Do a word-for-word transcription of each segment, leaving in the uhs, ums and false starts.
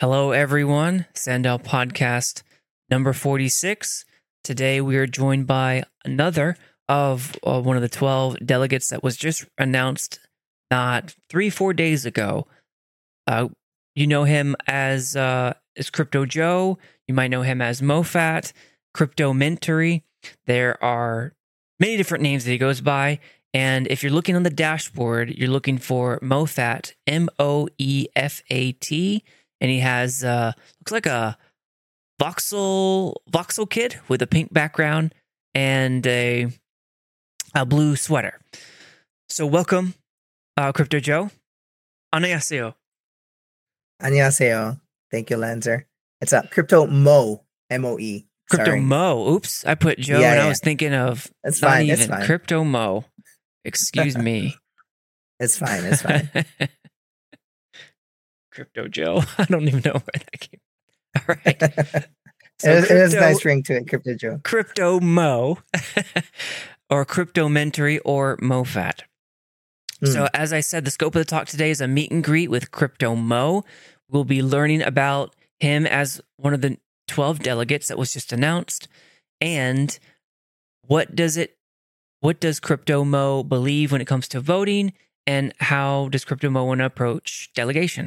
Hello, everyone. Sandal Podcast number forty-six. Today, we are joined by another of uh, one of the twelve delegates that was just announced not three, four days ago. Uh, you know him as, uh, as Crypto Joe. You might know him as MoFat, Crypto Mentory. There are many different names that he goes by. And if you're looking on the dashboard, you're looking for MoFat, M O E F A T. And he has, uh, looks like a voxel voxel kid with a pink background and a, a blue sweater. So welcome, uh, Crypto Joe. 안녕하세요. 안녕하세요. Thank you, Lanzer. It's a Crypto Mo, M O E. Crypto Sorry. Mo. Oops, I put Joe Yeah, and yeah. I was thinking of It's not fine, even it's fine. Crypto Mo. Excuse me. It's fine, it's fine. Crypto Joe. I don't even know where that came. All right. So it, is, it is a Crypto- nice ring to it, Crypto Joe. Crypto Mo or Crypto Mentory or MoFat. So as I said, the scope of the talk today is a meet and greet with Crypto Mo. We'll be learning about him as one of the twelve delegates that was just announced. And what does it what does Crypto Mo believe when it comes to voting, and how does Crypto Mo want to approach delegation?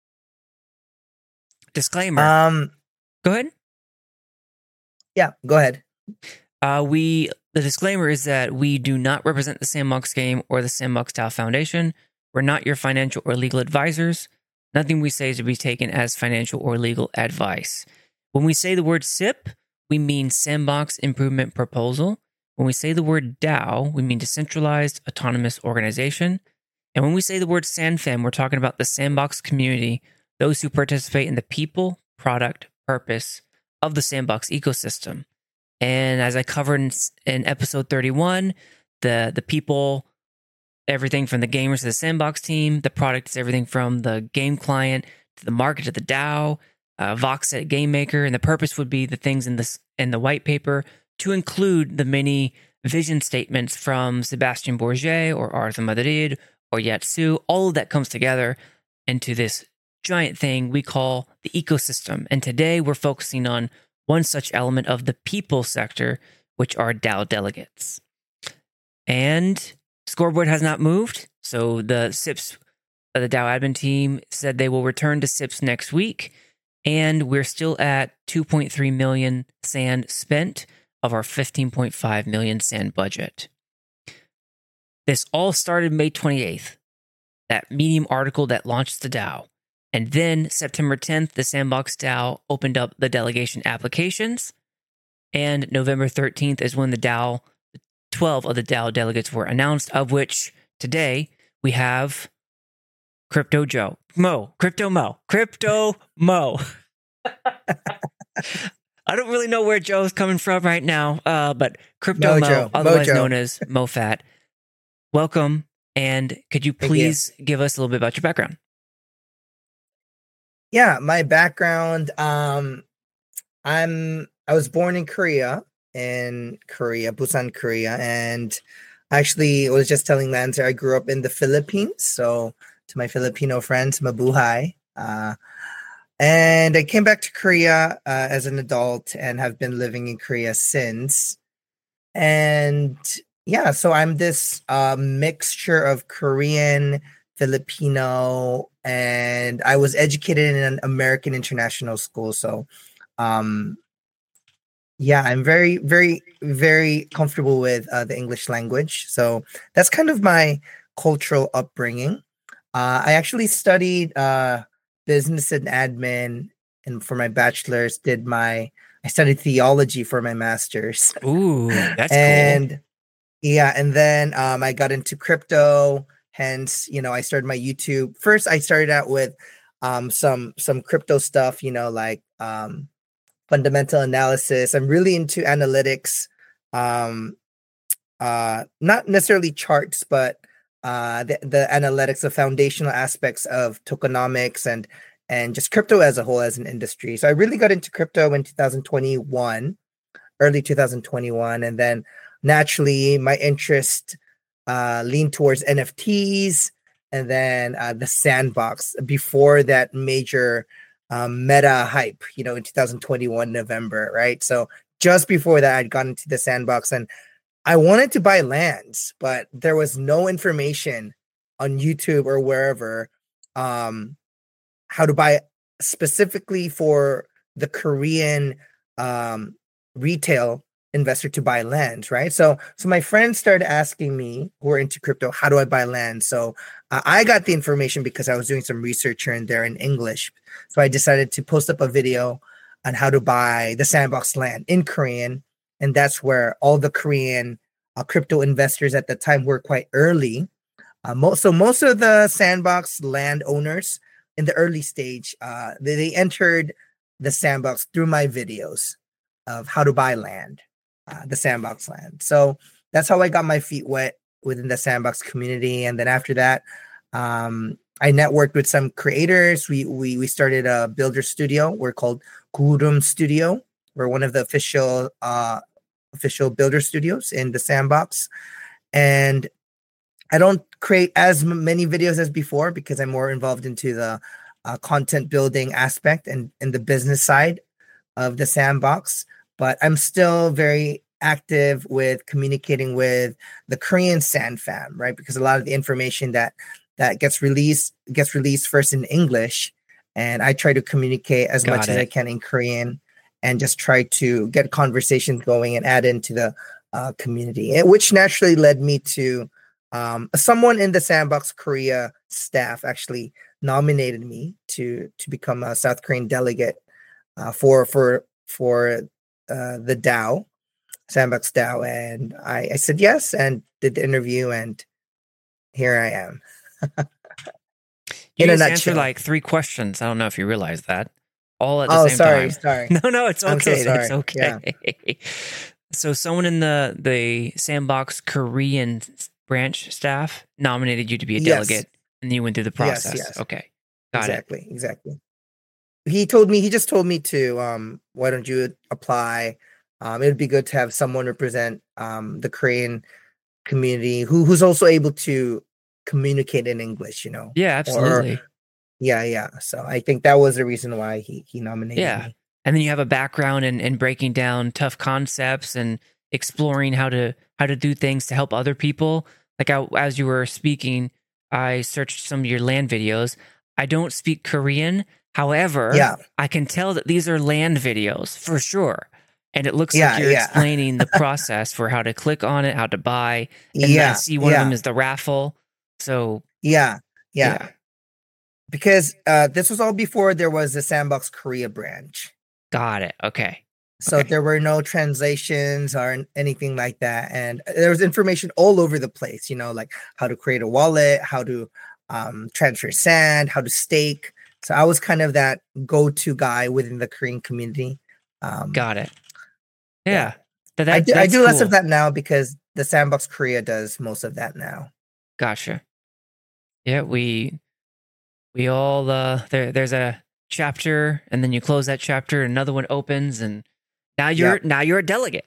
Disclaimer. Um, Go ahead. yeah, go ahead. Uh, we the disclaimer is that we do not represent the Sandbox Game or the Sandbox DAO Foundation. We're not your financial or legal advisors. Nothing we say is to be taken as financial or legal advice. When we say the word S I P, we mean Sandbox Improvement Proposal. When we say the word DAO, we mean Decentralized Autonomous Organization. And when we say the word SandFam, we're talking about the Sandbox community, those who participate in the people, product, purpose of the Sandbox ecosystem. And as I covered in, in episode thirty-one, the, the people, everything from the gamers to the Sandbox team, the product is everything from the game client to the market to the DAO, uh, Voxset Game Maker, and the purpose would be the things in this in the white paper to include the many vision statements from Sebastian Bourget or Arthur Madrid or Yatsu. All of that comes together into this giant thing we call the ecosystem. And today we're focusing on one such element of the people sector, which are DAO delegates. And Scoreboard has not moved. So the S I Ps, uh, the DAO admin team said they will return to S I Ps next week. And we're still at two point three million sand spent of our fifteen point five million sand budget. This all started May twenty-eighth, that Medium article that launched the DAO. And then September tenth, the Sandbox DAO opened up the delegation applications. And November thirteenth is when the DAO, twelve of the DAO delegates were announced, of which today we have Crypto Joe. Mo. Crypto Mo. Crypto Mo. I don't really know where Joe's coming from right now, uh, but Crypto Mo, Mojo. otherwise Mojo. known as MoFat. Welcome. And could you Thank you. please give us a little bit about your background? Yeah, my background, um, I'm I was born in Korea, in Korea, Busan, Korea, and actually I was just telling Lancer I grew up in the Philippines, so to my Filipino friends, mabuhay. Uh, and I came back to Korea uh, as an adult and have been living in Korea since. And yeah, so I'm this uh, mixture of Korean, Filipino, and I was educated in an American international school. So, um, yeah, I'm very, very, very comfortable with uh, the English language. So that's kind of my cultural upbringing. Uh, I actually studied uh, business and admin, and for my bachelor's, did my I studied theology for my master's. Ooh, that's and cool. yeah, and then um, I got into crypto. Hence, you know, I started my YouTube. First, I started out with um, some some crypto stuff, you know, like um, fundamental analysis. I'm really into analytics, um, uh, not necessarily charts, but uh, the, the analytics, the foundational aspects of tokenomics and and just crypto as a whole as an industry. So I really got into crypto in two thousand twenty-one, early two thousand twenty-one, and then naturally my interest uh, leaned towards N F Ts, and then uh, the sandbox before that major um, meta hype, you know, in two thousand twenty-one November, right? So just before that, I'd gotten into the sandbox, and I wanted to buy lands, but there was no information on YouTube or wherever um, how to buy specifically for the Korean um, retail investor to buy lands, right? So, so my friends started asking me who are into crypto, how do I buy land? So uh, I got the information because I was doing some research here and there in English. So I decided to post up a video on how to buy the sandbox land in Korean. And that's where all the Korean uh, crypto investors at the time were quite early. Uh, most, so most of the sandbox land owners in the early stage, uh, they, they entered the sandbox through my videos of how to buy land. Uh, the sandbox land. So that's how I got my feet wet within the sandbox community. And then after that, um, I networked with some creators. We we we started a builder studio. We're called Gurum Studio. We're one of the official uh, official builder studios in the sandbox. And I don't create as many videos as before because I'm more involved into the uh, content building aspect and, and the business side of the sandbox. But I'm still very active with communicating with the Korean Sand fam, right? Because a lot of the information that that gets released gets released first in English, and I try to communicate as Got much it. as I can in Korean, and just try to get conversations going and add into the uh, community, which naturally led me to um, someone in the Sandbox Korea staff actually nominated me to to become a South Korean delegate uh, for for for Uh, the DAO, Sandbox DAO, and I, I said yes and did the interview, and here I am. You In a just nutshell. answered like three questions. I don't know if you realize that. All at the Oh, same sorry, time. sorry. No, no, it's okay. I'm so sorry. It's okay. Yeah. So someone in the the Sandbox Korean branch staff nominated you to be a Yes. delegate, and you went through the Yes, process. yes. Okay, got Exactly, exactly. He told me, he just told me to, um, why don't you apply? Um, it'd be good to have someone represent um, the Korean community who who's also able to communicate in English, you know? it. Yeah, Or, absolutely. yeah, yeah. So I think that was the reason why he, he nominated Yeah. me. And then you have a background in, in breaking down tough concepts and exploring how to how to do things to help other people. Like I, as you were speaking, I searched some of your land videos. I don't speak Korean. However, Yeah. I can tell that these are land videos for sure. And it looks Yeah, like you're yeah. explaining the process for how to click on it, how to buy. And I Yeah, see one of them yeah, is the raffle. So yeah, yeah. yeah, Because uh, this was all before there was the Sandbox Korea branch. got it. Okay. So Okay. there were no translations or n- anything like that. And there was information all over the place, you know, like how to create a wallet, how to um, transfer sand, how to stake. So I was kind of that go-to guy within the Korean community. Um, Got it. Yeah. Yeah. That, I that, do, I that's do less of cool. that now because the Sandbox Korea does most of that now. Gotcha. Yeah, we we all uh there there's a chapter and then you close that chapter, another one opens, and now you're Yep. now you're a delegate.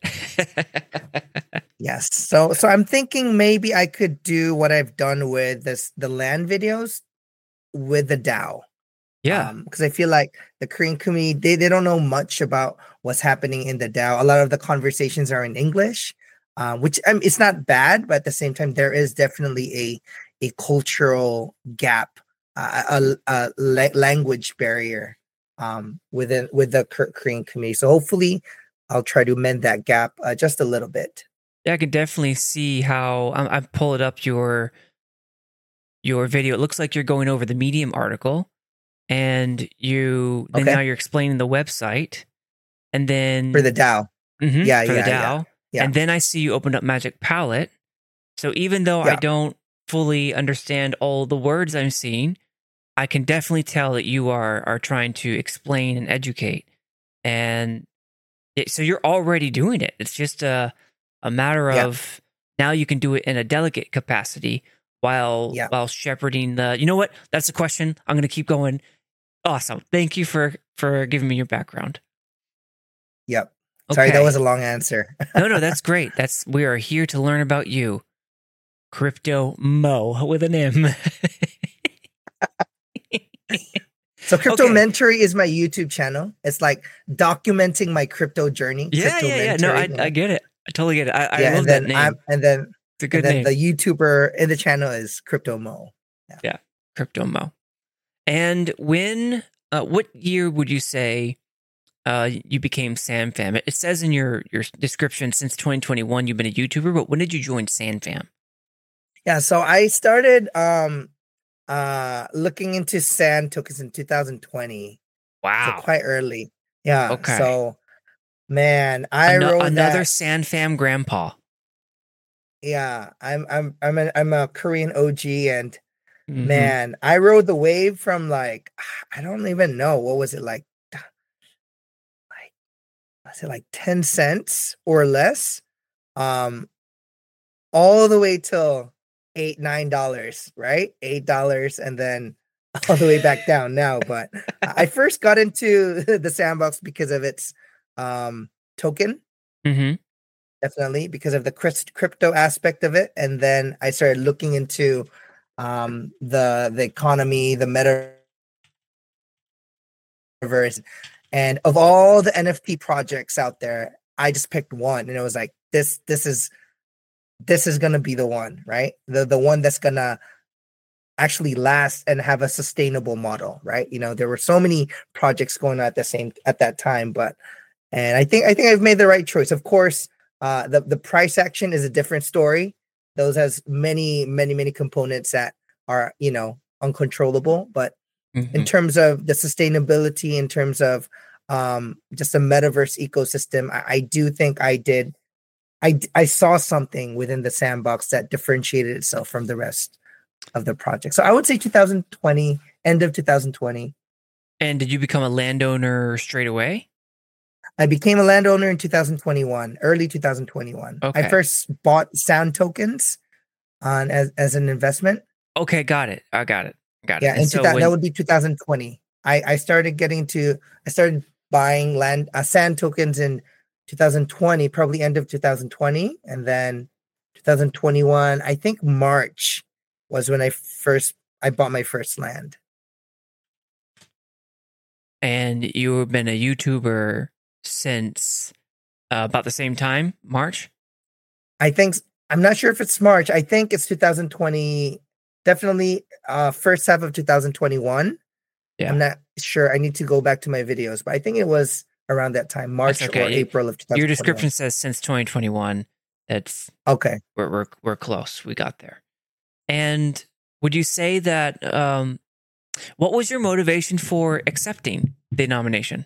Yes. So so I'm thinking maybe I could do what I've done with this the land videos with the DAO. Yeah. Um, because I feel like the Korean community, they, they don't know much about what's happening in the DAO. A lot of the conversations are in English, um, which um, it's not bad, but at the same time, there is definitely a a cultural gap, uh, a, a la- language barrier um, within with the K- Korean community. So hopefully, I'll try to mend that gap uh, just a little bit. Yeah, I can definitely see how I, I pulled up your your video. It looks like you're going over the Medium article, and you then Okay. now you're explaining the website, and then For the DAO. Mhm, Yeah, for yeah, the yeah, DAO, yeah. and then I see you opened up Magic Palette. So even though I Yeah. don't fully understand all the words I'm seeing, I can definitely tell that you are are trying to explain and educate, and it, so you're already doing it. It's just a a matter Yeah. of now you can do it in a delegate capacity while Yeah. while shepherding the. You know what? That's a question. I'm going to keep going. Awesome. Thank you for for giving me your background. Yep. Sorry, that Okay. was a long answer. No, no, that's great. That's we are here to learn about you, Crypto Mo with an M. So Crypto Okay. Mentory is my YouTube channel. It's like documenting my crypto journey. Yeah, Crypto yeah, yeah. No, I Mentory, you I know? get it. I totally get it. I, I Yeah, love and that then I'm name. and then It's a and good then name. the YouTuber in the channel is Crypto Mo. Yeah, Crypto Mo. And when, uh, what year would you say uh, you became SanFam? It says in your, your description since twenty twenty-one you've been a YouTuber, but when did you join SanFam? Yeah, so I started um uh looking into sand tokens in two thousand twenty. So Wow. quite early. Yeah. Okay. So man, I Ano- rode another that. SanFam grandpa. Yeah, I'm I'm I'm a, I'm a Korean O G, and Mm-hmm. man, I rode the wave from like I don't even know what was it like like was it like ten cents or less? Um all the way till eight, nine dollars, right? Eight dollars and then all the way back down now. But I first got into the sandbox because of its um token, Mm-hmm. definitely because of the crypt- crypto aspect of it. And then I started looking into um the the economy, the metaverse, and of all the N F T projects out there, I just picked one, and it was like this this is this is gonna be the one, right? The the one that's gonna actually last and have a sustainable model, right? You know, there were so many projects going on at the same at that time, but and I think I think I've made the right choice. Of course, uh, the the price action is a different story. Those has many many many components that are, you know, uncontrollable. But in Mm-hmm. terms of the sustainability, in terms of um, just a metaverse ecosystem, I, I do think I did. I I saw something within the sandbox that differentiated itself from the rest of the project. So I would say two thousand twenty, end of two thousand twenty. And did you become a landowner straight away? I became a landowner in two thousand twenty-one, early two thousand twenty-one. I Okay. first bought sound tokens on as, as an investment. Okay, got it. I got it. Got it. Yeah, And in so two thousand, that when would be two thousand twenty. I, I started getting to, I started buying land uh, sand tokens in two thousand twenty, probably end of two thousand twenty. And then two thousand twenty-one, I think March was when I first, I bought my first land. and you've been a YouTuber since uh, about the same time, March? I think I'm not sure if it's March. I think it's two thousand twenty. Definitely, uh, first half of two thousand twenty-one. Yeah. I'm not sure. I need to go back to my videos, but I think it was around that time, March That's okay. or April of Your twenty twenty-one. description says since twenty twenty-one. That's Okay. we're we're we're close. We got there. And would you say that um, what was your motivation for accepting the nomination?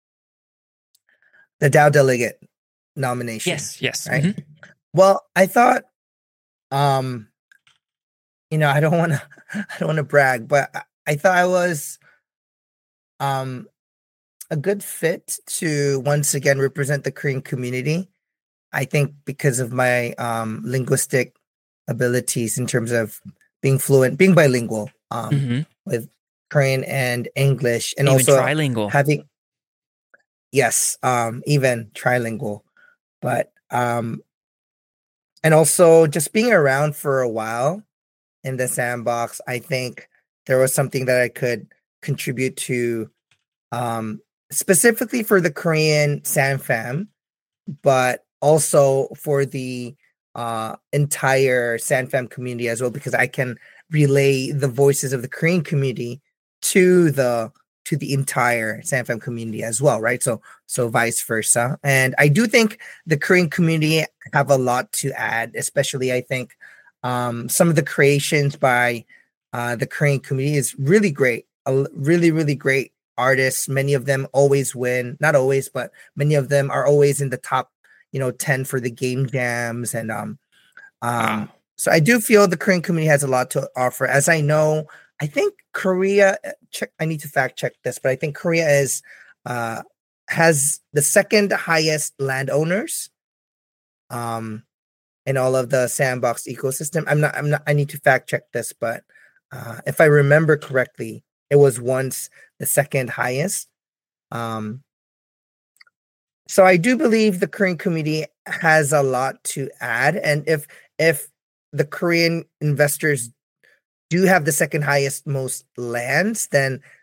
The Dow Delegate nomination. Yes, yes. Right. Mhm. Well, I thought, um, you know, I don't want to, I don't want to brag, but I, I thought I was, um, a good fit to once again represent the Korean community. I think because of my um, linguistic abilities in terms of being fluent, being bilingual um, Mhm. with Korean and English, and Even also trilingual. having, yes, um, even trilingual, but um, and also just being around for a while in the sandbox, I think there was something that I could contribute to, um, specifically for the Korean SanFam, but also for the uh, entire SanFam community as well, because I can relay the voices of the Korean community to the to the entire SanFam community as well, right? So so vice versa. And I do think the Korean community have a lot to add, especially I think um, some of the creations by uh, the Korean community is really great, a really really great artists. Many of them always win, not always, but many of them are always in the top, you know, ten for the game jams. And um, um, Wow. so I do feel the Korean community has a lot to offer. As I know, I think Korea, uh, check, I need to fact check this, but I think Korea is uh, has the second highest landowners um, in all of the sandbox ecosystem. I'm not, I'm not, I need to fact check this, but uh, if I remember correctly, it was once the second highest. Um, so I do believe the Korean community has a lot to add, and if if the Korean investors do have the second highest most lands, then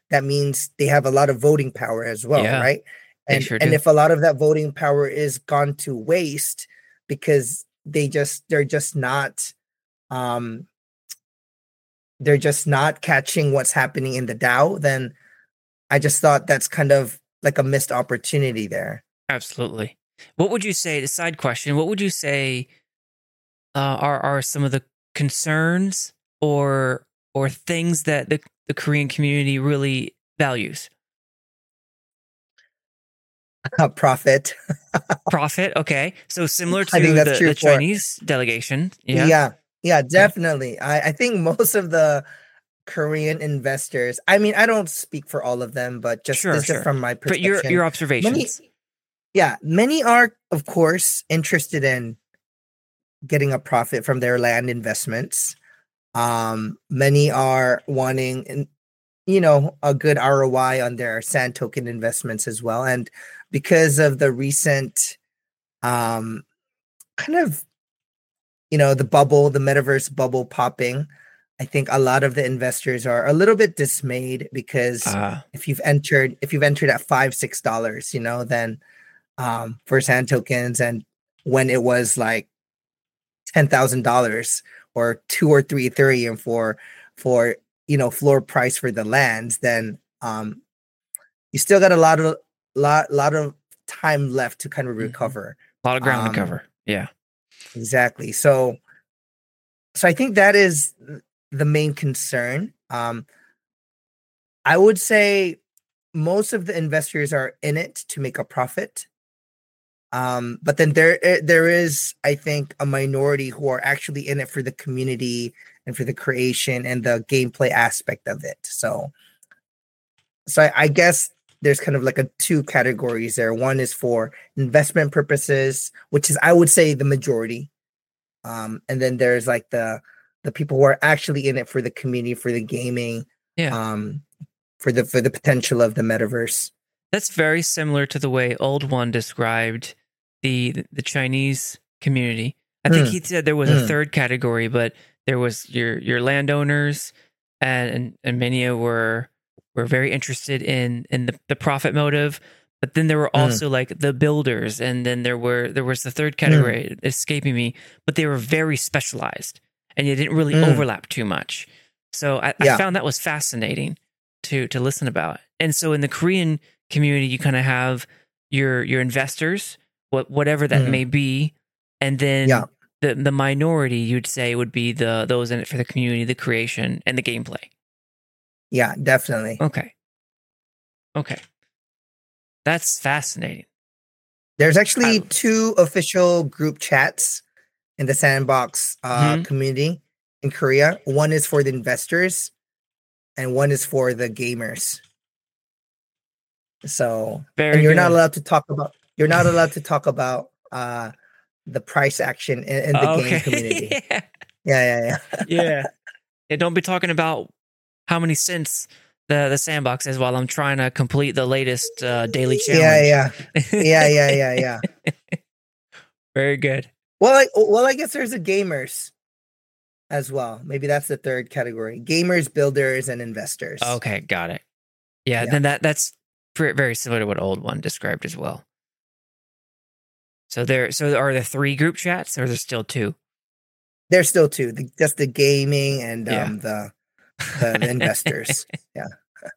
that means they have a lot of voting power as well, Yeah, right? they And sure and do. if a lot of that voting power is gone to waste because they just they're just not um they're just not catching what's happening in the DAO, then I just thought that's kind of like a missed opportunity there. Absolutely. What would you say, the side question, what would you say uh, are are some of the concerns or or things that the, the Korean community really values? Profit. Profit, okay. So similar I think to that's the, true the for Chinese delegation. Yeah. yeah, yeah, Okay. definitely. I, I think most of the Korean investors, I mean, I don't speak for all of them, but just Sure, this just sure. from my But your perception. your Many, observations. yeah, many are, of course, interested in getting a profit from their land investments. Um, many are wanting, and you know, a good R O I on their sand token investments as well. And because of the recent um kind of, you know, the bubble, the metaverse bubble popping, I think a lot of the investors are a little bit dismayed because Uh, if you've entered if you've entered at five, six dollars, you know, then um for sand tokens, and when it was like ten thousand dollars or two or three Ethereum for for you know floor price for the lands, then um you still got a lot of lot lot of time left to kind of mhm. recover. A lot of ground to Um cover. Yeah. exactly. So so I think that is the main concern. Um I would say most of the investors are in it to make a profit. Um, but then there eh, there is, I think, a minority who are actually in it for the community and for the creation and the gameplay aspect of it. So so I, I guess there's kind of like a two categories there. One is for investment purposes, which is I would say the majority. Um, and then there's like the the people who are actually in it for the community, for the gaming, Yeah. um, for the for the potential of the metaverse. That's very similar to the way Old One described the the Chinese community. I think Mm, he said there was a mm, third category, but there was your your landowners, and and, and many were were very interested in in the, the profit motive. But then there were mm, also like the builders, and then there were there was the third mm, category escaping me, but they were very specialized, and it didn't really mm. overlap too much. So I, I Yeah. found that was fascinating to to listen about. And so in the Korean community, you kind of have your your investors, what whatever that Mm, may be, and yeah. then the the minority you'd say would be the those in it for the community, the creation, and the gameplay. Yeah, definitely. Okay, okay, that's fascinating. There's I, actually two official group chats in the Sandbox uh, mhm, community in Korea. One is for the investors, and one is for the gamers. So, and very you're not good. allowed to talk about you're not allowed to talk about uh, the price action in, in the game Okay, community. yeah, Yeah, yeah, yeah. yeah. Yeah, don't be talking about how many cents the the sandbox is while I'm trying to complete the latest uh, daily Yeah, challenge. yeah. Yeah, yeah, yeah, yeah. Very good. Well, I, well, I guess there's a gamers as well. Maybe that's the third category: gamers, builders, and investors. Okay, got it. Yeah, Yeah, then that that's pre- very similar to what Old One described as well. So there, so are there three group chats, or are there still two? there's still two: the, just the gaming and Yeah. um the the, the investors. Yeah.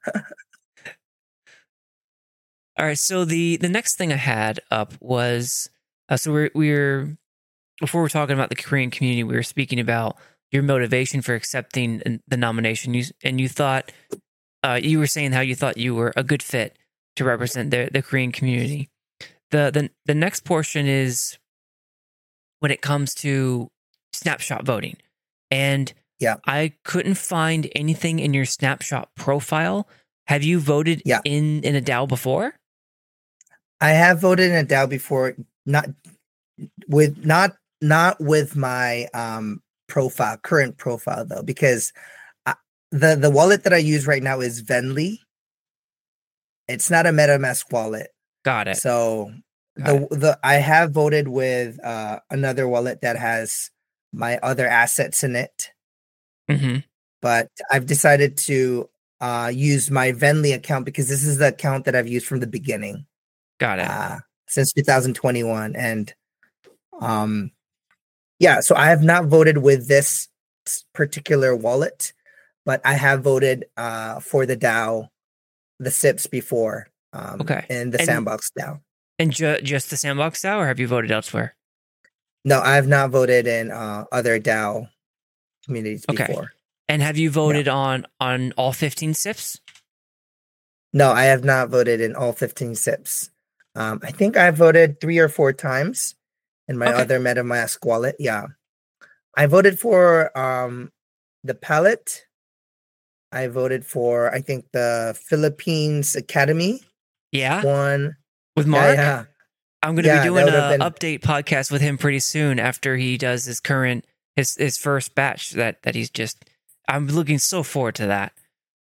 All right. So the the next thing I had up was uh, so we're we're before we're talking about the Korean community, we were speaking about your motivation for accepting an- the nomination. You and you thought uh, you were saying how you thought you were a good fit to represent the the Korean community. The the the next portion is when it comes to snapshot voting. And Yeah. I couldn't find anything in your snapshot profile. Have you voted Yeah. in in a DAO before? I have voted in a DAO before, not with not not with my um profile, current profile though, because I, the the wallet that I use right now is Venly. It's not a MetaMask wallet. Got it. So Got the it. the I have voted with uh another wallet that has my other assets in it, Hmm. but I've decided to uh, use my Venly account because this is the account that I've used from the beginning. Got it. Uh, since two thousand twenty-one. And um, yeah, so I have not voted with this particular wallet, but I have voted uh, for the DAO, the S I Ps before um, Okay. in the And- Sandbox DAO. And ju- just the Sandbox DAO, or have you voted elsewhere? No, I have not voted in uh, other DAO communities Okay. before. And have you voted on on all fifteen S I Ps? No, I have not voted in all fifteen S I Ps. Um, I think I voted three or four times in my Okay. other MetaMask wallet. Yeah. I voted for um, the Palette. I voted for, I think, the Philippines Academy Yeah, one. with Yeah, Mark. yeah. I'm going to Yeah, be that doing would an have been- update podcast with him pretty soon after he does his current his his first batch that that he's just. I'm looking so forward to that.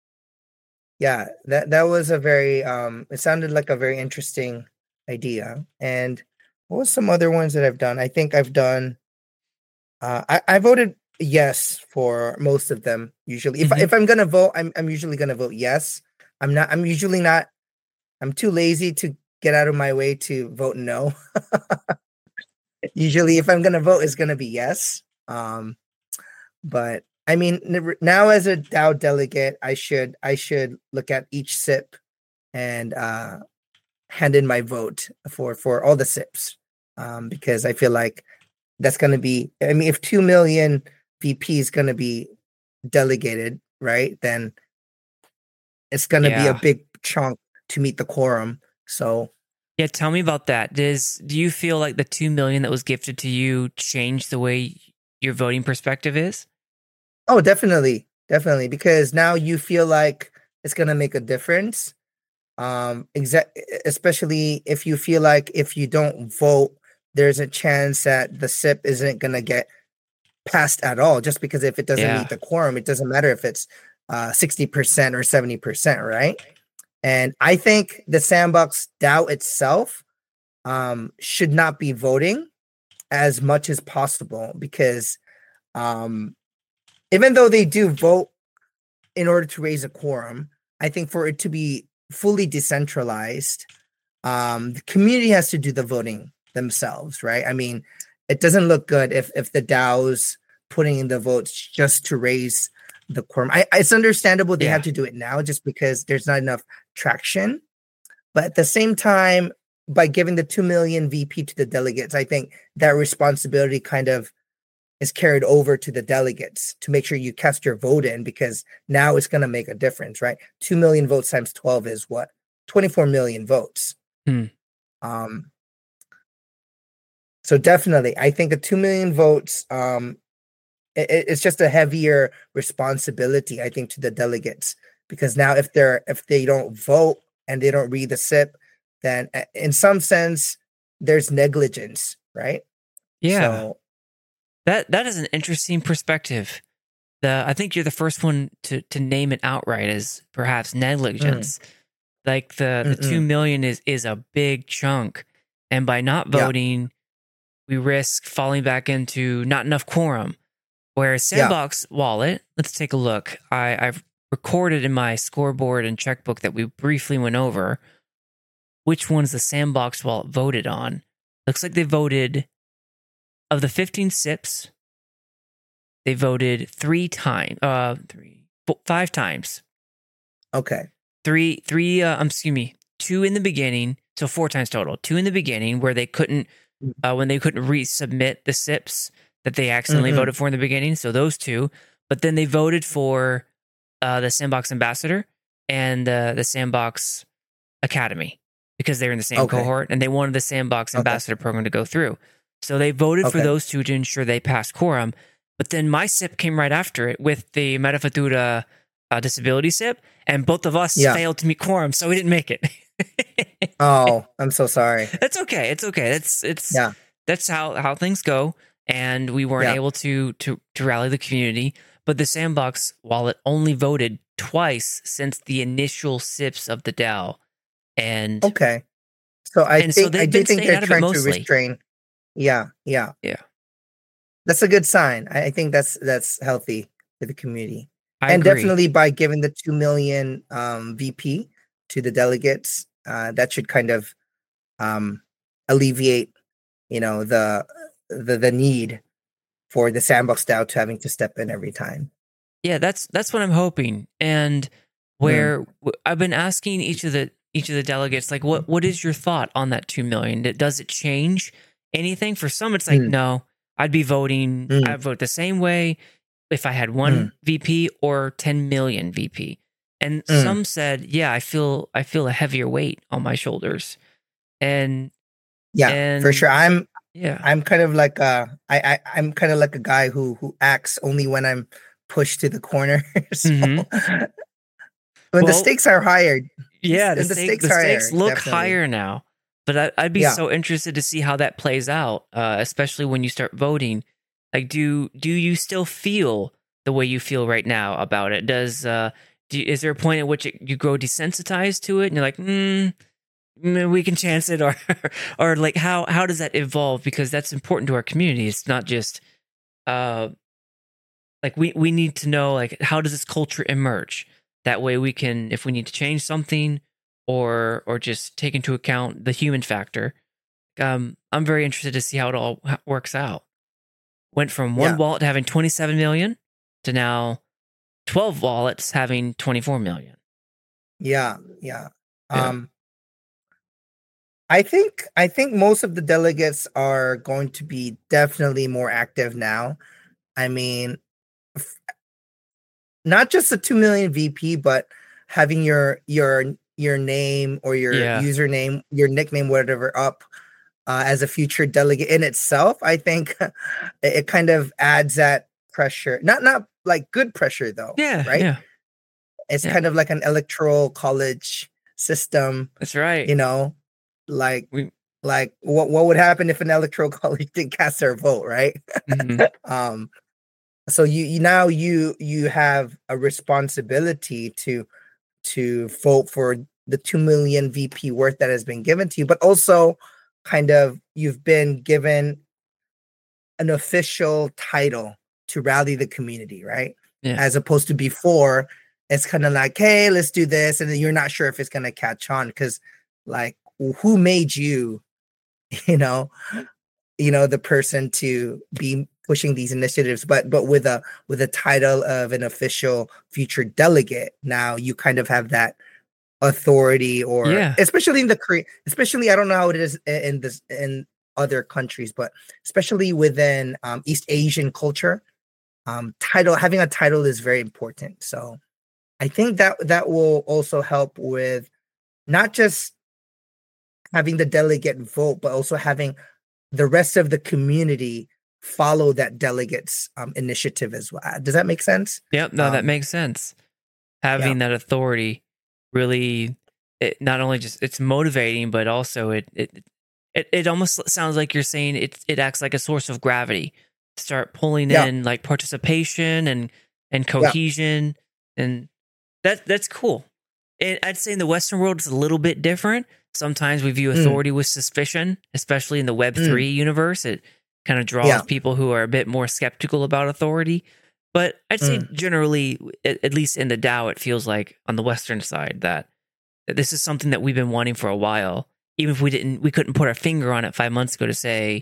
Yeah, that that was a very um it sounded like a very interesting idea. And what was some other ones that I've done? I think I've done uh I, I voted yes for most of them usually. If I Mhm. if I'm gonna vote, I'm I'm usually gonna vote yes. I'm not I'm usually not I'm too lazy to get out of my way to vote no. Usually if I'm gonna vote, it's gonna be yes. Um but I mean, n- now as a DAO delegate, I should I should look at each S I P and uh, hand in my vote for for all the S I Ps um, because I feel like that's going to be. I mean, if two million V P is going to be delegated, right? Then it's going to be a Yeah. big chunk to meet the quorum. So Yeah, tell me about that. Does do you feel like the two million that was gifted to you changed the way your voting perspective is? oh, definitely, definitely, because now you feel like it's going to make a difference. Um, exa- especially if you feel like if you don't vote, there's a chance that the S I P isn't gonna get passed at all. Just because if it doesn't Yeah. meet the quorum, it doesn't matter if it's uh sixty percent or seventy percent, right? And I think the Sandbox DAO itself um should not be voting as much as possible because um even though they do vote in order to raise a quorum, I think for it to be fully decentralized, um, the community has to do the voting themselves, right? I mean, it doesn't look good if if the DAO's putting in the votes just to raise the quorum. I, it's understandable they Yeah. have to do it now just because there's not enough traction. But at the same time, by giving the two million V P to the delegates, I think that responsibility kind of is carried over to the delegates to make sure you cast your vote in because now it's going to make a difference, right? two million votes times twelve is what? twenty-four million votes. Hmm. Um, so definitely, I think the two million votes, um, it, it's just a heavier responsibility, I think, to the delegates because now if they're if they don't vote and they don't read the S I P, then uh, in some sense there's negligence, right? Yeah. So, That that is an interesting perspective. The I think you're the first one to to name it outright as perhaps negligence. Like the the Mm-mm. two million is is a big chunk, and by not Yeah. voting, we risk falling back into not enough quorum. Whereas Yeah. Sandbox Wallet, let's take a look. I I've recorded in my scoreboard and checkbook that we briefly went over which ones the Sandbox Wallet voted on. Looks like they voted. Of the fifteen S I Ps, they voted three times, uh, three, four, five times. okay. Three, three, uh, um, excuse me, two in the beginning, so four times total. Two in the beginning where they couldn't, uh, when they couldn't resubmit the S I Ps that they accidentally Mhm. voted for in the beginning. So those two, but then they voted for uh, the Sandbox Ambassador and uh, the Sandbox Academy because they were in the same Okay. cohort and they wanted the Sandbox Okay. Ambassador program to go through. So they voted for Okay. those two to ensure they passed quorum. But then my S I P came right after it with the Metafutura uh, disability S I P, and both of us Yeah. failed to meet quorum, so we didn't make it. Oh, I'm so sorry. That's okay. It's okay. That's it's Yeah. that's how how things go, and we weren't Yeah. able to to to rally the community. But the Sandbox wallet only voted twice since the initial S I Ps of the DAO, and Okay. So I And so think I they've do been think staying they're out of it trying to mostly. restrain. Yeah, yeah. Yeah. That's a good sign. I, I think that's that's healthy for the community. I And agree. definitely by giving the two million um, V P to the delegates, uh, that should kind of um, alleviate, you know, the the the need for the Sandbox DAO to having to step in every time. Yeah, that's that's what I'm hoping. And Mm, where w- I've been asking each of the each of the delegates, like, what what is your thought on that two million? D- Does it change anything? For some, it's like, mm, no, I'd be voting. mm, I'd vote the same way if I had mm, one V P or ten million V P. And mm. some said, yeah, I feel I feel a heavier weight on my shoulders. And Yeah, for and sure. I'm yeah. I'm kind of like a I, I I'm kind of like a guy who who acts only when I'm pushed to the corner. So hmm when the Well, stakes are higher, yeah, the and the stake stakes the are stakes higher, look definitely. higher now, but I, I'd be Yeah. so interested to see how that plays out, uh, especially when you start voting. Like, do do you still feel the way you feel right now about it? Does uh, do, is there a point at which it, you grow desensitized to it, and you're like, mm, mm, we can chance it, or or like how how does that evolve? Because that's important to our community. It's not just uh, like we we need to know, like, how does this culture emerge, that way we can, if we need to change something or or just take into account the human factor. um I'm very interested to see how it all ha- works out. Went from one Yeah. wallet having twenty-seven million to now twelve wallets having twenty-four million. Yeah. Yeah. Yeah. Um I think I think most of the delegates are going to be definitely more active now. I mean, f- not just the two million V P, but having your your your name or your Yeah. username, your nickname, whatever, up uh, as a future delegate in itself. I think it, it kind of adds that pressure. Not not like good pressure though, Yeah. right? Yeah. It's Yeah. kind of like an electoral college system, That's right. you know, like We like what what would happen if an electoral college didn't cast their vote, right? mhm. um so you, you now you you have a responsibility to to vote for the two million V P worth that has been given to you, but also kind of you've been given an official title to rally the community, right? Yeah. As opposed to before, it's kind of like, hey, let's do this, and then you're not sure if it's gonna catch on because, like, who made you, you know, you know, the person to be pushing these initiatives? But but with a with a title of an official future delegate, now you kind of have that authority, or Yeah. especially in the Korea, especially I don't know how it is i- in this in other countries, but especially within um, East Asian culture, um, title having a title is very important. So I think that that will also help with not just having the delegate vote, but also having the rest of the community follow that delegate's um, initiative as well. Does that make sense? Yep. No, that Um, makes sense. yeah, Having that authority really, it not only just it's motivating, but also it it it, it almost sounds like you're saying it it acts like a source of gravity. Start pulling yeah, in like participation and and yeah, cohesion, and that that's cool. And I'd say in the Western world it's a little bit different. Sometimes we view mm, authority with suspicion, especially in the Web mm, three universe. It kind of draws yeah, people who are a bit more skeptical about authority. But I'd say mm, generally, at, at least in the DAO, it feels like on the Western side that, that this is something that we've been wanting for a while. Even if we didn't, we couldn't put our finger on it five months ago to say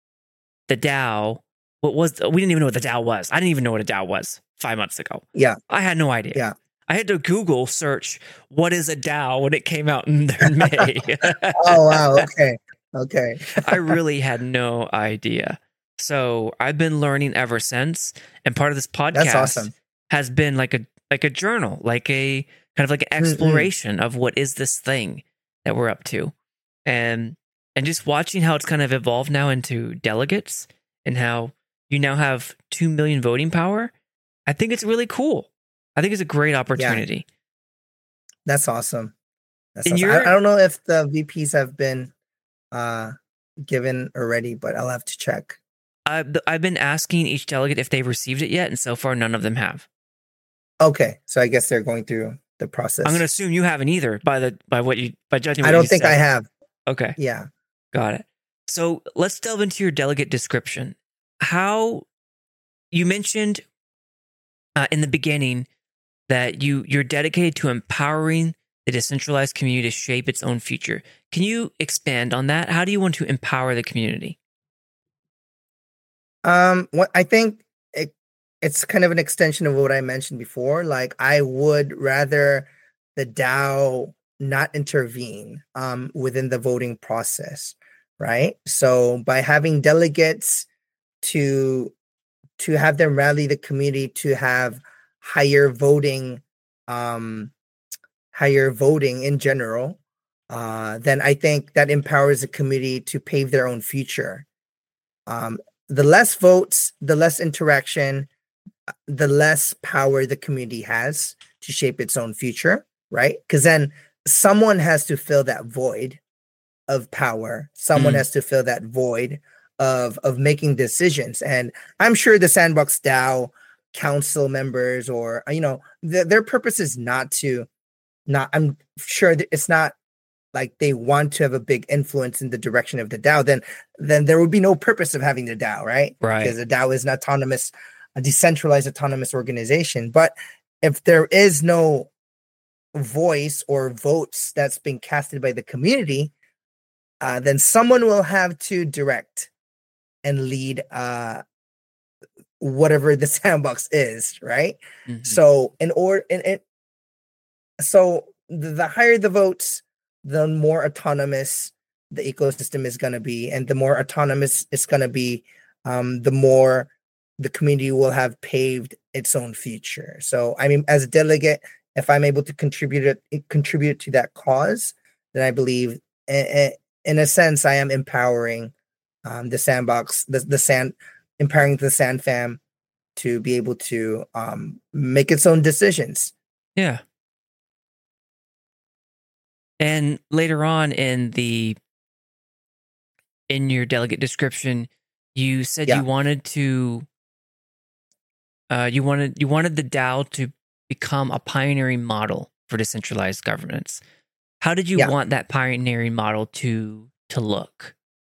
the DAO. What was we didn't even know what the DAO was. I didn't even know what a DAO was five months ago. yeah, I had no idea. yeah. I had to Google search what is a DAO when it came out in May. Oh wow, okay, okay. I really had no idea. So I've been learning ever since. And part of this That's podcast awesome. has been like a like a journal, like a kind of like an Mm-mm. exploration of what is this thing that we're up to. And and just watching how it's kind of evolved now into delegates and how you now have two million voting power. I think it's really cool. I think it's a great Yeah, opportunity. that's awesome. That's And awesome. I, I you're don't know if the V Ps have been uh given already, but I'll have to check. I've, I've been asking each delegate if they've received it yet, and so far none of them have. Okay, so I guess they're going through the I'm going to process. assume you haven't either by the by what you by judging I what you don't think I said. have. Okay, Yeah. got it. So let's delve into your delegate description. How you mentioned uh, in the beginning that you you're dedicated to empowering the decentralized community to shape its own future. Can you expand on that? How do you want to empower the community? Um, what I think it it's kind of an extension of what I mentioned before. Like I would rather the DAO not intervene um within the voting process, right? So by having delegates to to have them rally the community to have higher voting um higher voting in general, uh, then I think that empowers the community to pave their own future. Um, the less votes, the less interaction, the less power the community has to shape its own future, right? Because then someone has to fill that void of power. Someone Mm, has to fill that void of of making decisions. And I'm sure the Sandbox DAO council members, or you know, th- their purpose is not to not. I'm sure that it's not like they want to have a big influence in the direction of the DAO. Then then there would be no purpose of having the DAO, right? Because right. the DAO is an autonomous, a decentralized autonomous organization. But if there is no voice or votes that's being casted by the community, uh, then someone will have to direct and lead uh, whatever the sandbox is, right? Mhm. So in order, and it, so the, the higher the votes, the more autonomous the ecosystem is going to be, and the more autonomous it's going to be, um, the more the community will have paved its own future. So, I mean, as a delegate, if I'm able to contribute it, contribute to that cause, then I believe, in, in a sense, I am empowering um, the sandbox, the the sand, empowering the sand fam to be able to um, make its own decisions. Yeah. And later on in the in your delegate description, you said you Yeah. wanted to uh, you wanted you wanted the DAO to become a pioneering model for decentralized governance. How did you Yeah. want that pioneering model to to look?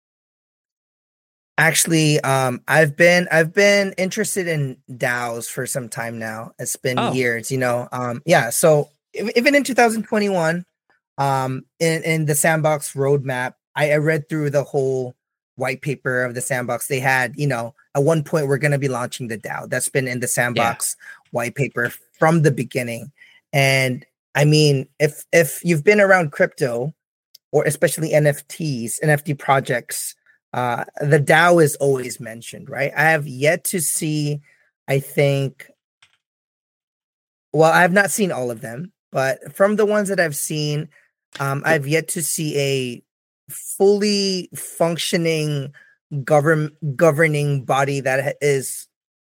Actually, um, I've been I've been interested in DAOs for some time now. It's been Oh, years, you know. Um, yeah. So ev- even in two thousand twenty-one, um, in in the Sandbox roadmap, I, I read through the whole white paper of the Sandbox. They had, you know, at one point we're going to be launching the DAO. That's been in the yeah. Sandbox white paper from the beginning. And I mean, if if you've been around crypto, or especially N F Ts, N F T projects, uh, the DAO is always mentioned, right? I have yet to see, I think, well, I have not seen all of them, but from the ones that I've seen, um, W- I've yet to see a fully functioning govern governing body that ha- is,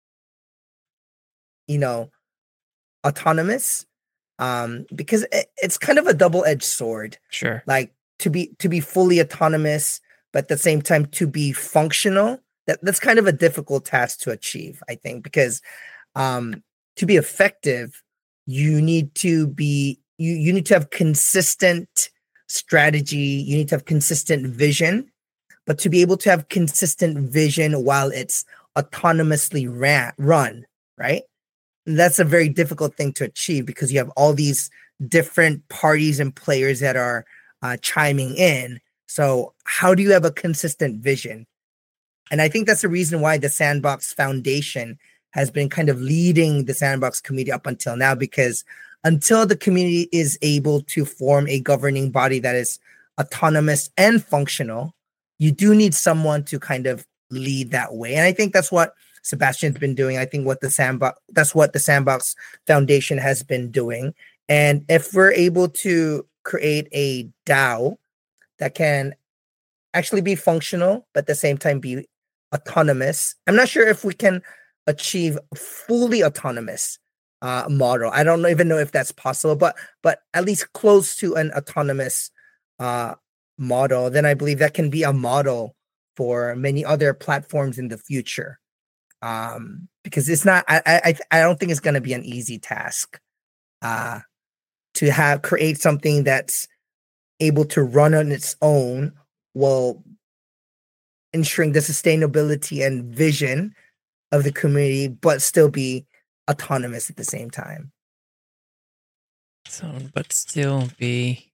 you know, autonomous. Um, because it, it's kind of a double-edged sword. Sure. Like to be to be fully autonomous, but at the same time to be functional. That that's kind of a difficult task to achieve, I think, because um, to be effective, you need to be you you need to have consistent strategy. You need to have consistent vision, but to be able to have consistent vision while it's autonomously ran, run, right? That's a very difficult thing to achieve because you have all these different parties and players that are uh, chiming in. So, how do you have a consistent vision? And I think that's the reason why the Sandbox Foundation has been kind of leading the Sandbox community up until now, because until the community is able to form a governing body that is autonomous and functional, you do need someone to kind of lead that way. And I think that's what Sebastian's been doing. I think what the Sandbox that's what the Sandbox Foundation has been doing. And if we're able to create a DAO that can actually be functional, but at the same time be autonomous. I'm not sure if we can achieve fully autonomous uh, model. I don't even know if that's possible, but but at least close to an autonomous uh, model. Then I believe that can be a model for many other platforms in the future. Um, because it's not. I I I don't think it's going to be an easy task uh, to have create something that's able to run on its own while ensuring the sustainability and vision of the community, but still be autonomous at the same time. So, but still be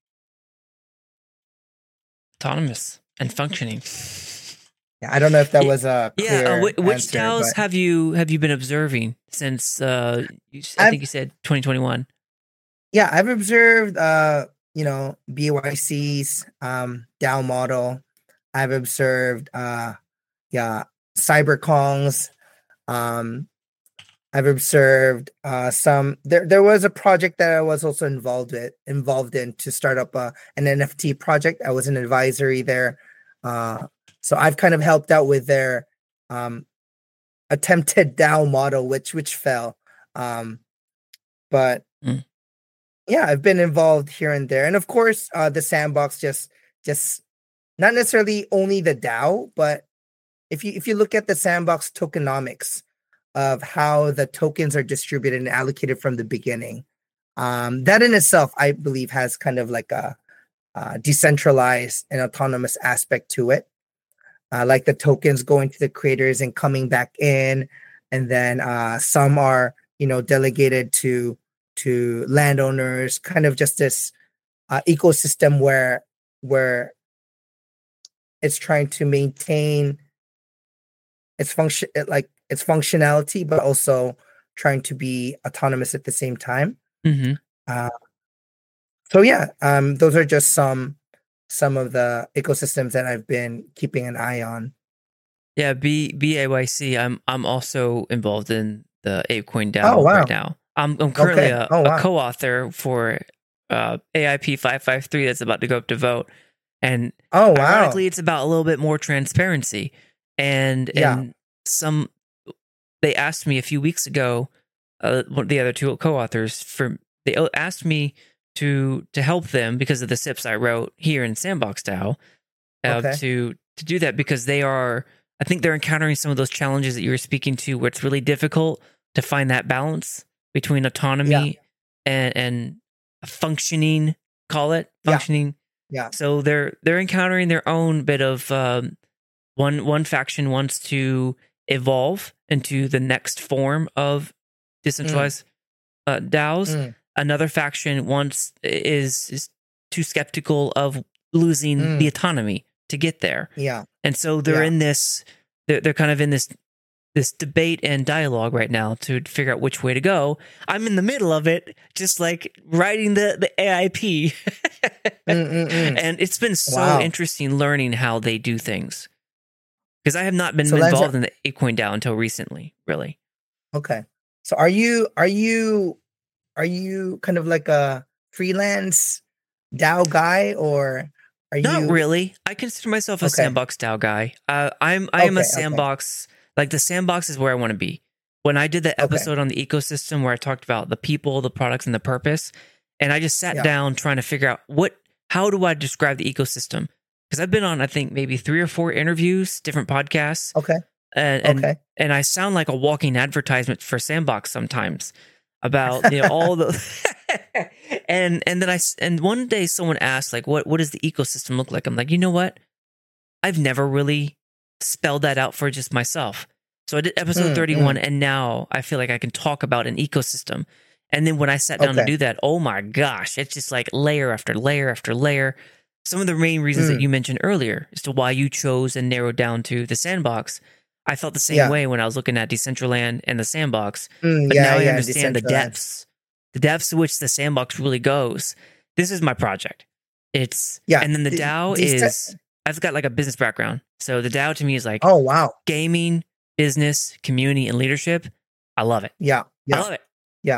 autonomous and functioning. Yeah, I don't know if that was a Yeah, clear uh, wh- which answer, DAOs but have you have you been observing since? Uh, you, s- I I've think you said twenty twenty-one. yeah, I've observed uh, you know, B Y C's um DAO model. I've observed uh yeah, CyberKong's. Um I've observed uh some there there was a project that I was also involved with involved in to start up a, an N F T project. I was an advisory there. Uh so I've kind of helped out with their um attempted DAO model which which fell. Um but Mm. yeah, I've been involved here and there. And of course, uh the sandbox just just not necessarily only the DAO, but if you if you look at the sandbox tokenomics of how the tokens are distributed and allocated from the beginning, um, that in itself, I believe, has kind of like a, uh decentralized and autonomous aspect to it. Uh, like the tokens going to the creators and coming back in, and then uh, some are you know delegated to to landowners. Kind of just this uh, ecosystem where where it's trying to maintain its function, it, like its functionality, but also trying to be autonomous at the same time. Mm-hmm. Uh, so yeah, um, those are just some some of the ecosystems that I've been keeping an eye on. Yeah, B B A Y C. I'm I'm also involved in the ApeCoin Oh DAO wow. right now. I'm I'm currently Okay. a, Oh a wow. co-author for uh, A I P five five three that's about to go up to vote, and Oh wow. ironically, it's about a little bit more transparency. And Yeah. and some they asked me a few weeks ago, uh, one of the other two co-authors for they asked me to to help them because of the S I Ps I wrote here in Sandbox DAO, uh, Okay. to to do that because they are. I think they're encountering some of those challenges that you were speaking to, where it's really difficult to find that balance between autonomy and and functioning. Call it Yeah. functioning. Yeah. So they're they're encountering their own bit of um, one one faction wants to evolve into the next form of decentralized uh, DAOs. Mm. Another faction wants is is too skeptical of losing Mm. the autonomy to get there. Yeah. And so they're Yeah. in this, they're, they're kind of in this this debate and dialogue right now to figure out which way to go. I'm in the middle of it, just like writing the, the A I P. Mm, mm, mm. And it's been so Wow. interesting learning how they do things. Because I have not been So Lancer- involved in the ApeCoin DAO until recently, really. Okay. So are you are you are you kind of like a freelance DAO guy, or are Not you really. I consider myself a Okay. sandbox DAO guy. Uh, I'm I am Okay, a okay. sandbox. Like the sandbox is where I want to be. When I did the Okay. episode on the ecosystem where I talked about the people, the products, and the purpose, and I just sat Yeah. down trying to figure out what how do I describe the ecosystem? Because I've been on I think maybe three or four interviews, different podcasts, Okay. and and, Okay. and I sound like a walking advertisement for Sandbox sometimes about you know all the and and then I s- and one day someone asked like what what does the ecosystem look like? I'm like, you know what? I've never really spelled that out for just myself. So I did episode Mm, thirty-one, and now I feel like I can talk about an ecosystem. And then when I sat down to Okay. do that, oh my gosh, it's just like layer after layer after layer. Some of the main reasons that Mm. you mentioned earlier as to why you chose and narrowed down to the sandbox, I felt the same Yeah. way when I was looking at Decentraland and the sandbox. Mm, But yeah, now I yeah, understand the decentralized. depths, the depths to which the sandbox really goes. This is my project. It's Yeah, and then the de- DAO dece- is I've got like a business background. So the DAO to me is like Oh wow. gaming, business, community, and leadership. I love it. Yeah. I Yeah. love it. Yeah.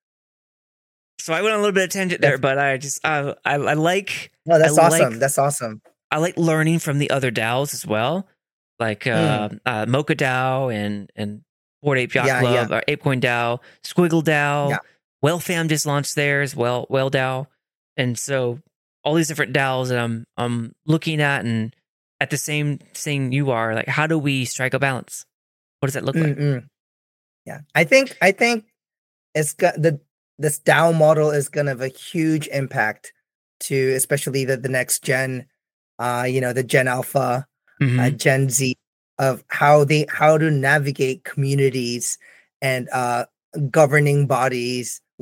So I went on a little bit of tangent there, but I just I I, I like No, that's I awesome. like- That's awesome. I like learning from the other DAOs as well, like uh, uh, Mocha DAO and and Bored Ape Yacht Mm. Yeah, Club, or ApeCoin DAO, Squiggle DAO, Yeah. WellFam just launched theirs, Well Well DAO, and so all these different DAOs that I'm I'm looking at, and at the same thing you are like, how do we strike a balance? What does that look like? Mm-mm. Yeah, I think I think it's got the this DAO model is gonna have a huge impact to especially the the next gen, uh, you know, the Gen Alpha, Mhm. uh, Gen Z, of how they how to navigate communities and uh governing bodies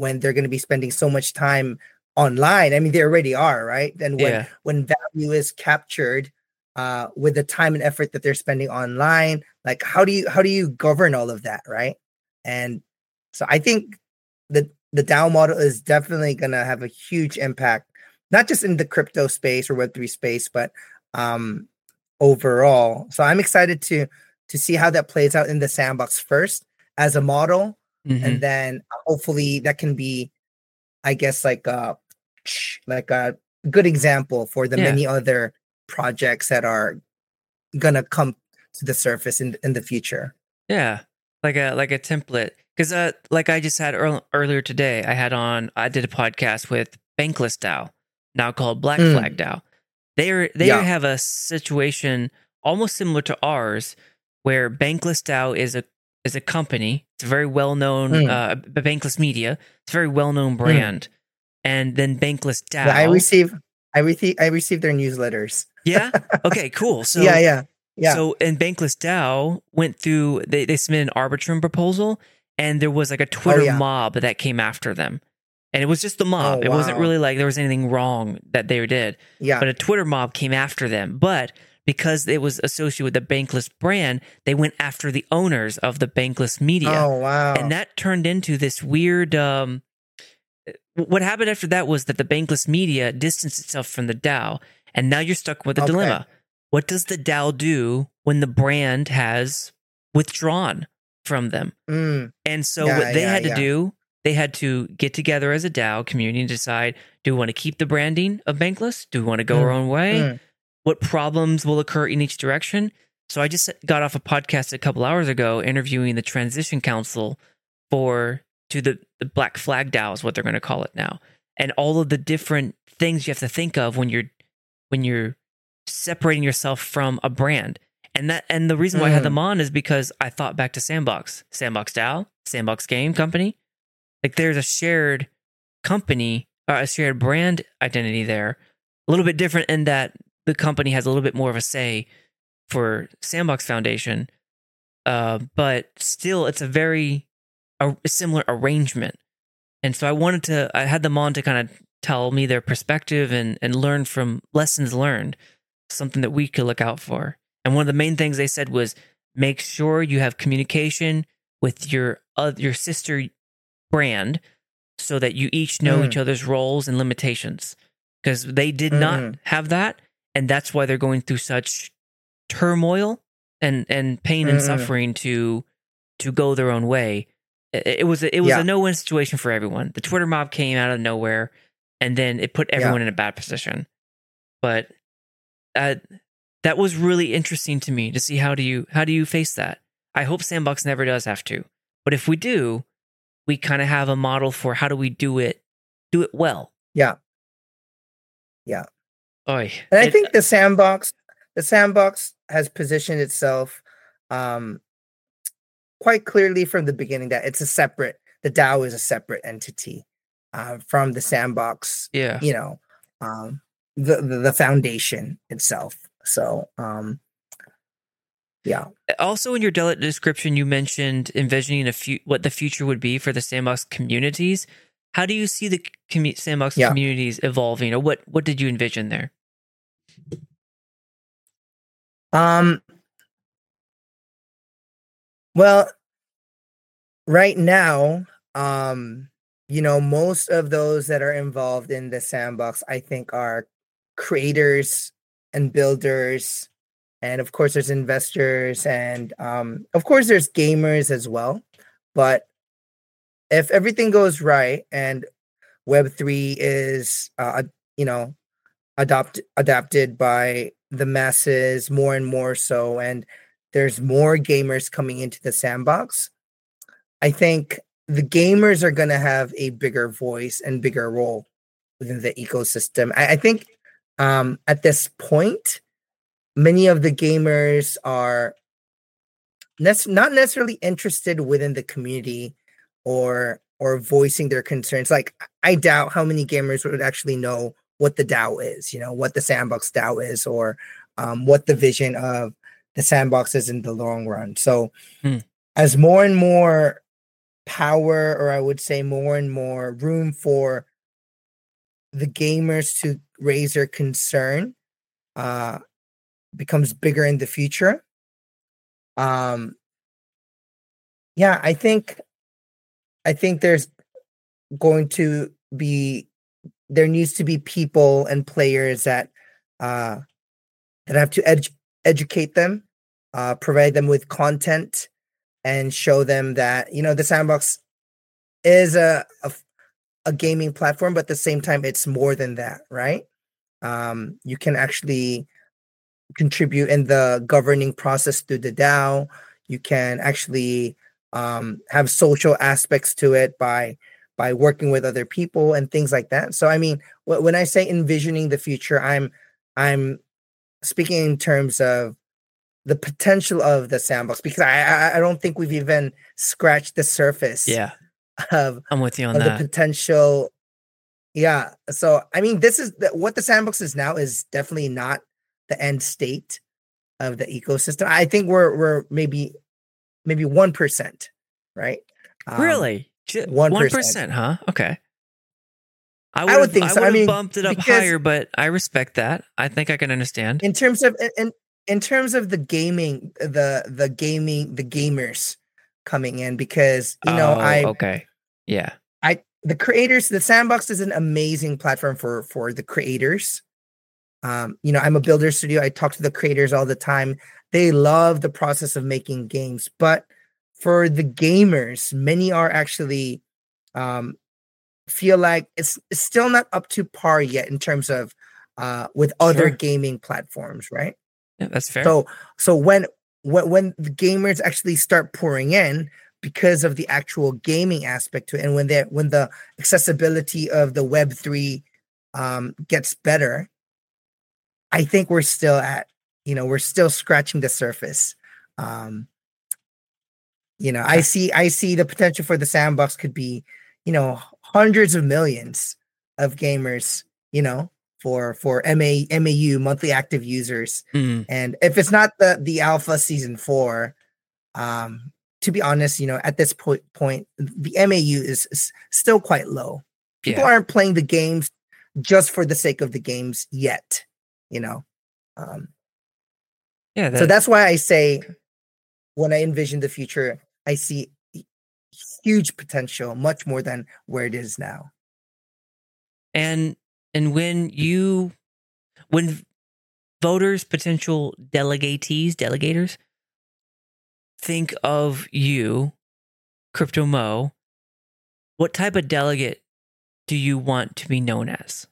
when they're going to be spending so much time online. I mean, they already are, right? And when Yeah. when value is captured uh, with the time and effort that they're spending online, like how do you how do you govern all of that, right? And so I think the the DAO model is definitely going to have a huge impact, not just in the crypto space or Web three space, but um, overall. So I'm excited to to see how that plays out in the sandbox first as a model, Mm-hmm. and then hopefully that can be, I guess, like a like a good example for the Yeah. many other projects that are gonna come to the surface in in the future. Yeah, like a like a template. Because uh, like I just had earl- earlier today, I had on I did a podcast with Bankless DAO, now called Black Mm. Flag DAO. They are they Yeah. have a situation almost similar to ours, where Bankless DAO is a is a company. It's a very well known Mm. uh, Bankless Media. It's a very well known brand, and then Bankless DAO. Yeah, I receive I receive I receive their newsletters. Yeah. Okay. Cool. So yeah, yeah, yeah. So, and Bankless DAO went through, they, they submitted an Arbitrum proposal, and there was like a Twitter yeah. mob that came after them. And it was just the mob. Oh, It wasn't wow. really like there was anything wrong that they did. Yeah. But a Twitter mob came after them. But because it was associated with the Bankless brand, they went after the owners of the Bankless Media. Oh, wow. And that turned into this weird. Um, what happened after that was that the Bankless Media distanced itself from the DAO. And now you're stuck with a Okay. dilemma. What does the DAO do when the brand has withdrawn from them? Mm. And so Yeah, what they yeah, had to yeah. do, they had to get together as a DAO community and decide, do we want to keep the branding of Bankless? Do we want to go Mm, our own way? mm. What problems will occur in each direction? So I just got off a podcast a couple hours ago interviewing the transition council for to the, the Black Flag DAO is what they're going to call it now. And all of the different things you have to think of when you're when you're separating yourself from a brand. And that and the reason why I had Mm. them on is because I thought back to Sandbox. Sandbox DAO, Sandbox Game Company. Like there's a shared company, or a shared brand identity there. A little bit different in that the company has a little bit more of a say for Sandbox Foundation. Uh, but still, it's a very a similar arrangement. And so I wanted to, I had them on to kind of tell me their perspective and, and learn from lessons learned, something that we could look out for. And one of the main things they said was make sure you have communication with your uh, your sister brand so that you each know Mm. each other's roles and limitations. Because they did not Mm-mm. have that. And that's why they're going through such turmoil and, and pain and Mm-mm. suffering to to go their own way. It, it was a, it was Yeah. a no-win situation for everyone. The Twitter mob came out of nowhere, and then it put everyone in a bad position. But uh, that was really interesting to me to see how do you how do you face that. I hope Sandbox never does have to, but if we do, we kind of have a model for how do we do it do it well. Yeah. Yeah. Oy. And I It- think the sandbox, the sandbox has positioned itself um, quite clearly from the beginning that it's a separate. The DAO is a separate entity uh, from the sandbox. yeah. You know, um, the, the the foundation itself. So, um, yeah. Also, in your de- description, you mentioned envisioning a few what the future would be for the Sandbox communities. How do you see the commu- Sandbox Yeah. communities evolving, or what what did you envision there? Um. Well, right now, um, you know, most of those that are involved in the sandbox, I think, are creators and builders, and of course, there's investors, and um, of course, there's gamers as well. But if everything goes right and Web three is, uh, you know, adopt adapted by the masses more and more so, and there's more gamers coming into the sandbox, I think the gamers are going to have a bigger voice and bigger role within the ecosystem. I, I think um, at this point, many of the gamers are nec- not necessarily interested within the community or or voicing their concerns. Like, I doubt how many gamers would actually know what the DAO is, you know, what the sandbox DAO is, or um, what the vision of the sandbox is in the long run. So Hmm. as more and more power, or I would say more and more room for the gamers to raise their concern uh, becomes bigger in the future. Um, yeah, I think I think there's going to be there needs to be people and players that uh, that have to edu- educate them, uh, provide them with content, and show them that you know the sandbox is a, a a gaming platform, but at the same time, it's more than that, right? Um, you can actually contribute in the governing process through the DAO. You can actually um, have social aspects to it by by working with other people and things like that. So, I mean, wh- when I say envisioning the future, I'm I'm speaking in terms of the potential of the sandbox because I I, I don't think we've even scratched the surface Yeah, of I'm with you on of the that. potential. Yeah. So, I mean, this is the, what the sandbox is now is definitely not the end state of the ecosystem. I think we're we're maybe maybe one percent, right? Um, Really? one One percent. percent, huh? Okay. I I would would have think I so. would I have mean, bumped it up because higher, but I respect that. I think I can understand. in terms of in in terms of the gaming, the the gaming, the gamers coming in, because you know, Oh, I okay. Yeah. I the creators, the sandbox is an amazing platform for for the creators. Um, you know, I'm a builder studio. I talk to the creators all the time. They love the process of making games, but for the gamers, many are actually um, feel like it's, it's still not up to par yet in terms of uh, with other Sure. gaming platforms, right? Yeah, that's fair. So, so when when when the gamers actually start pouring in because of the actual gaming aspect to it, and when they when the accessibility of the Web three um, gets better, I think we're still at, you know, we're still scratching the surface. Um, you know, I Okay. see, I see the potential for the sandbox could be, you know, hundreds of millions of gamers, you know, for for M A M A U monthly active users. Mm, And if it's not the the alpha season four, um, to be honest, you know, at this point point, the M A U is, is still quite low. People yeah. aren't playing the games just for the sake of the games yet, you know. Um, Yeah, So that that's why I say when I envision the future, I see huge potential, much more than where it is now. and and when you when voters, potential delegatees, delegators think of you, Crypto Mo, what type of delegate do you want to be known as?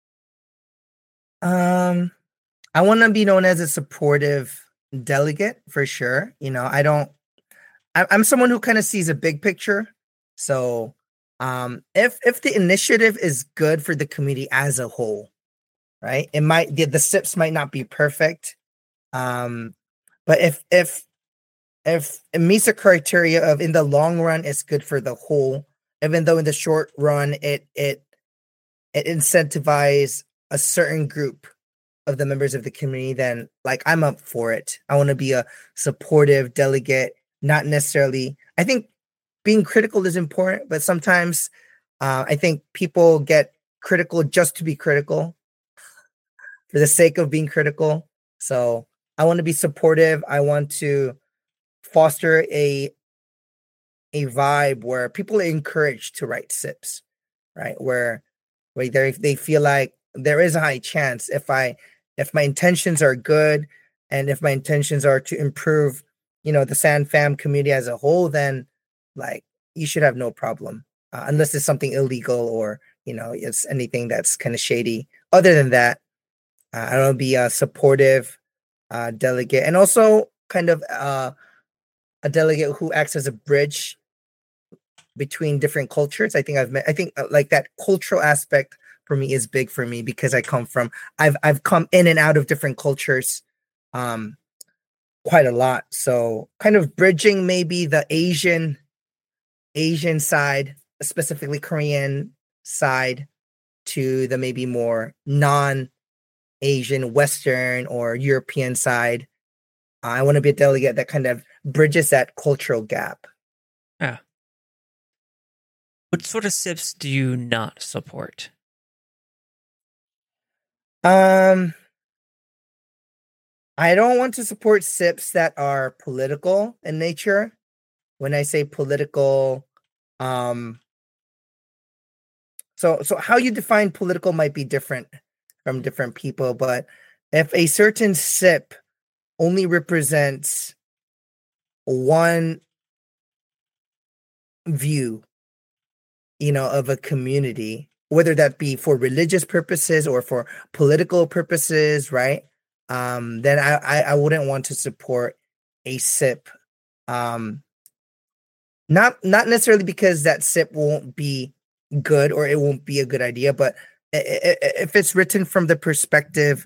Um, I want to be known as a supportive delegate for sure. You know, I don't. I, I'm someone who kind of sees a big picture. So, um, if if the initiative is good for the community as a whole, right? It might the, the sips might not be perfect. Um, but if if if it meets the criteria of in the long run it's good for the whole, even though in the short run it it it incentivizes a certain group of the members of the community, then like I'm up for it. I want to be a supportive delegate, not necessarily. I think being critical is important, but sometimes uh, I think people get critical just to be critical for the sake of being critical. So I want to be supportive. I want to foster a a vibe where people are encouraged to write sips, right? Where where they they feel like there is a high chance if I if my intentions are good and if my intentions are to improve, you know, the Sand Fam community as a whole, then like you should have no problem, uh, unless it's something illegal or you know it's anything that's kind of shady. Other than that, uh, I want to be a supportive uh, delegate and also kind of uh, a delegate who acts as a bridge between different cultures. I think I've met, I think uh, like that cultural aspect for me is big for me because I come from, I've, I've come in and out of different cultures um, quite a lot. So kind of bridging maybe the Asian, Asian side, specifically Korean side to the maybe more non Asian, Western or European side. I want to be a delegate that kind of bridges that cultural gap. Yeah. What sort of SIPs do you not support? Um, I don't want to support SIPs that are political in nature. When I say political, um, so so how you define political might be different from different people, but if a certain SIP only represents one view, you know, of a community, whether that be for religious purposes or for political purposes, right? Um, then I, I, I wouldn't want to support a SIP. Um, not not necessarily because that SIP won't be good or it won't be a good idea, but if it's written from the perspective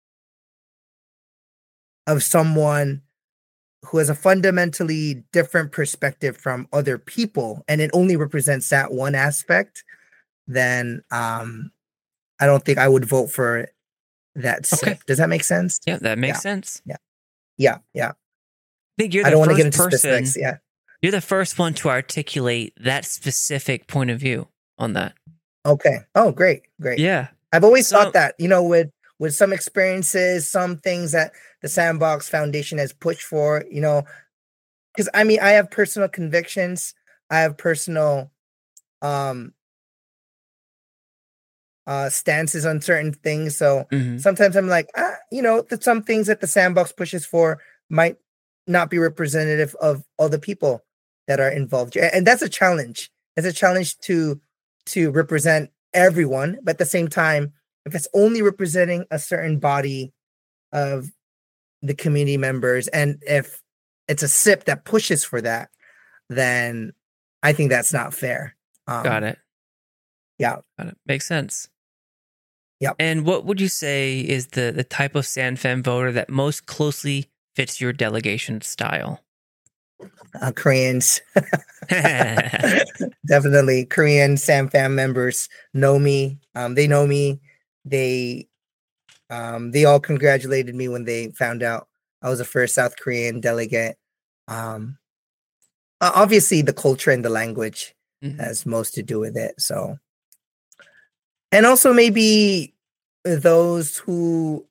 of someone who has a fundamentally different perspective from other people, and it only represents that one aspect, then um, I don't think I would vote for that SIP. Okay. Does that make sense? Yeah, that makes yeah. sense. Yeah. Yeah. Yeah. I think you're I the don't want to get first into person. Specifics. Yeah. You're the first one to articulate that specific point of view on that. Okay. Oh, great. Great. Yeah. I've always So- thought that, you know, with with some experiences, some things that the Sandbox Foundation has pushed for, you know, because I mean, I have personal convictions. I have personal um uh stances on certain things. So Mhm. sometimes I'm like, ah, you know, that some things that the Sandbox pushes for might not be representative of all the people that are involved. A- And that's a challenge. It's a challenge to to represent everyone, but at the same time, if it's only representing a certain body of the community members, and if it's a SIP that pushes for that, then I think that's not fair. Um, Got it. Yeah. Got it. Makes sense. Yep. And what would you say is the, the type of SanFam voter that most closely fits your delegation style? Uh, Koreans. Definitely. Korean SamFam members know me. Um, they know me. They um, they all congratulated me when they found out I was the first South Korean delegate. Um, uh, obviously, the culture and the language Mhm. has most to do with it. So, and also maybe those who,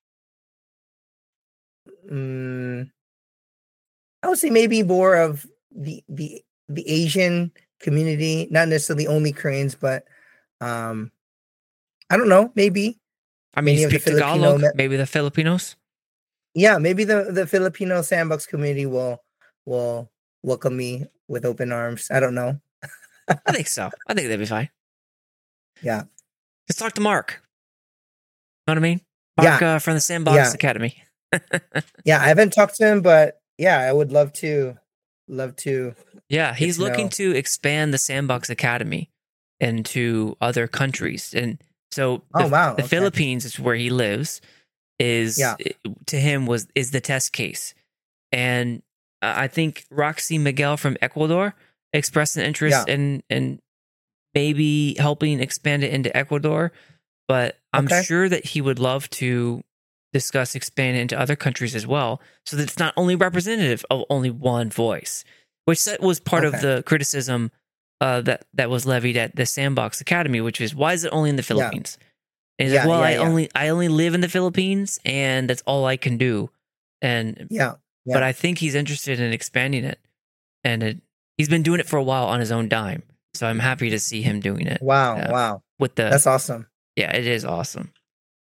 um, I would say maybe more of the the the Asian community, not necessarily only Koreans, but um, I don't know, maybe I mean, Many you of the speak Filipino Tagalog, me- maybe the Filipinos. yeah, maybe the the Filipino Sandbox community will will welcome me with open arms. I don't know. I think so. I think that'd be fine. Yeah. Let's talk to Mark. Know what I mean? Mark Yeah. uh, from the Sandbox Yeah. Academy. Yeah, I haven't talked to him, but yeah, I would love to love to. Yeah, he's to looking know. to expand the Sandbox Academy into other countries. And so the, Oh, wow, the okay. Philippines is where he lives, is Yeah. to him was is the test case. And uh, I think Roxy Miguel from Ecuador expressed an interest Yeah. in in maybe helping expand it into Ecuador, but I'm Okay. sure that he would love to discuss expand it into other countries as well, so that it's not only representative of only one voice, which that was part of Okay. the criticism uh, that that was levied at the Sandbox Academy, which is why is it only in the Philippines? And he's Yeah, like, well, yeah, I yeah. only I only live in the Philippines, and that's all I can do. And Yeah. Yeah. but I think he's interested in expanding it, and it, he's been doing it for a while on his own dime. So I'm happy to see him doing it. Wow. uh, Wow. With the That's awesome. yeah, it is awesome.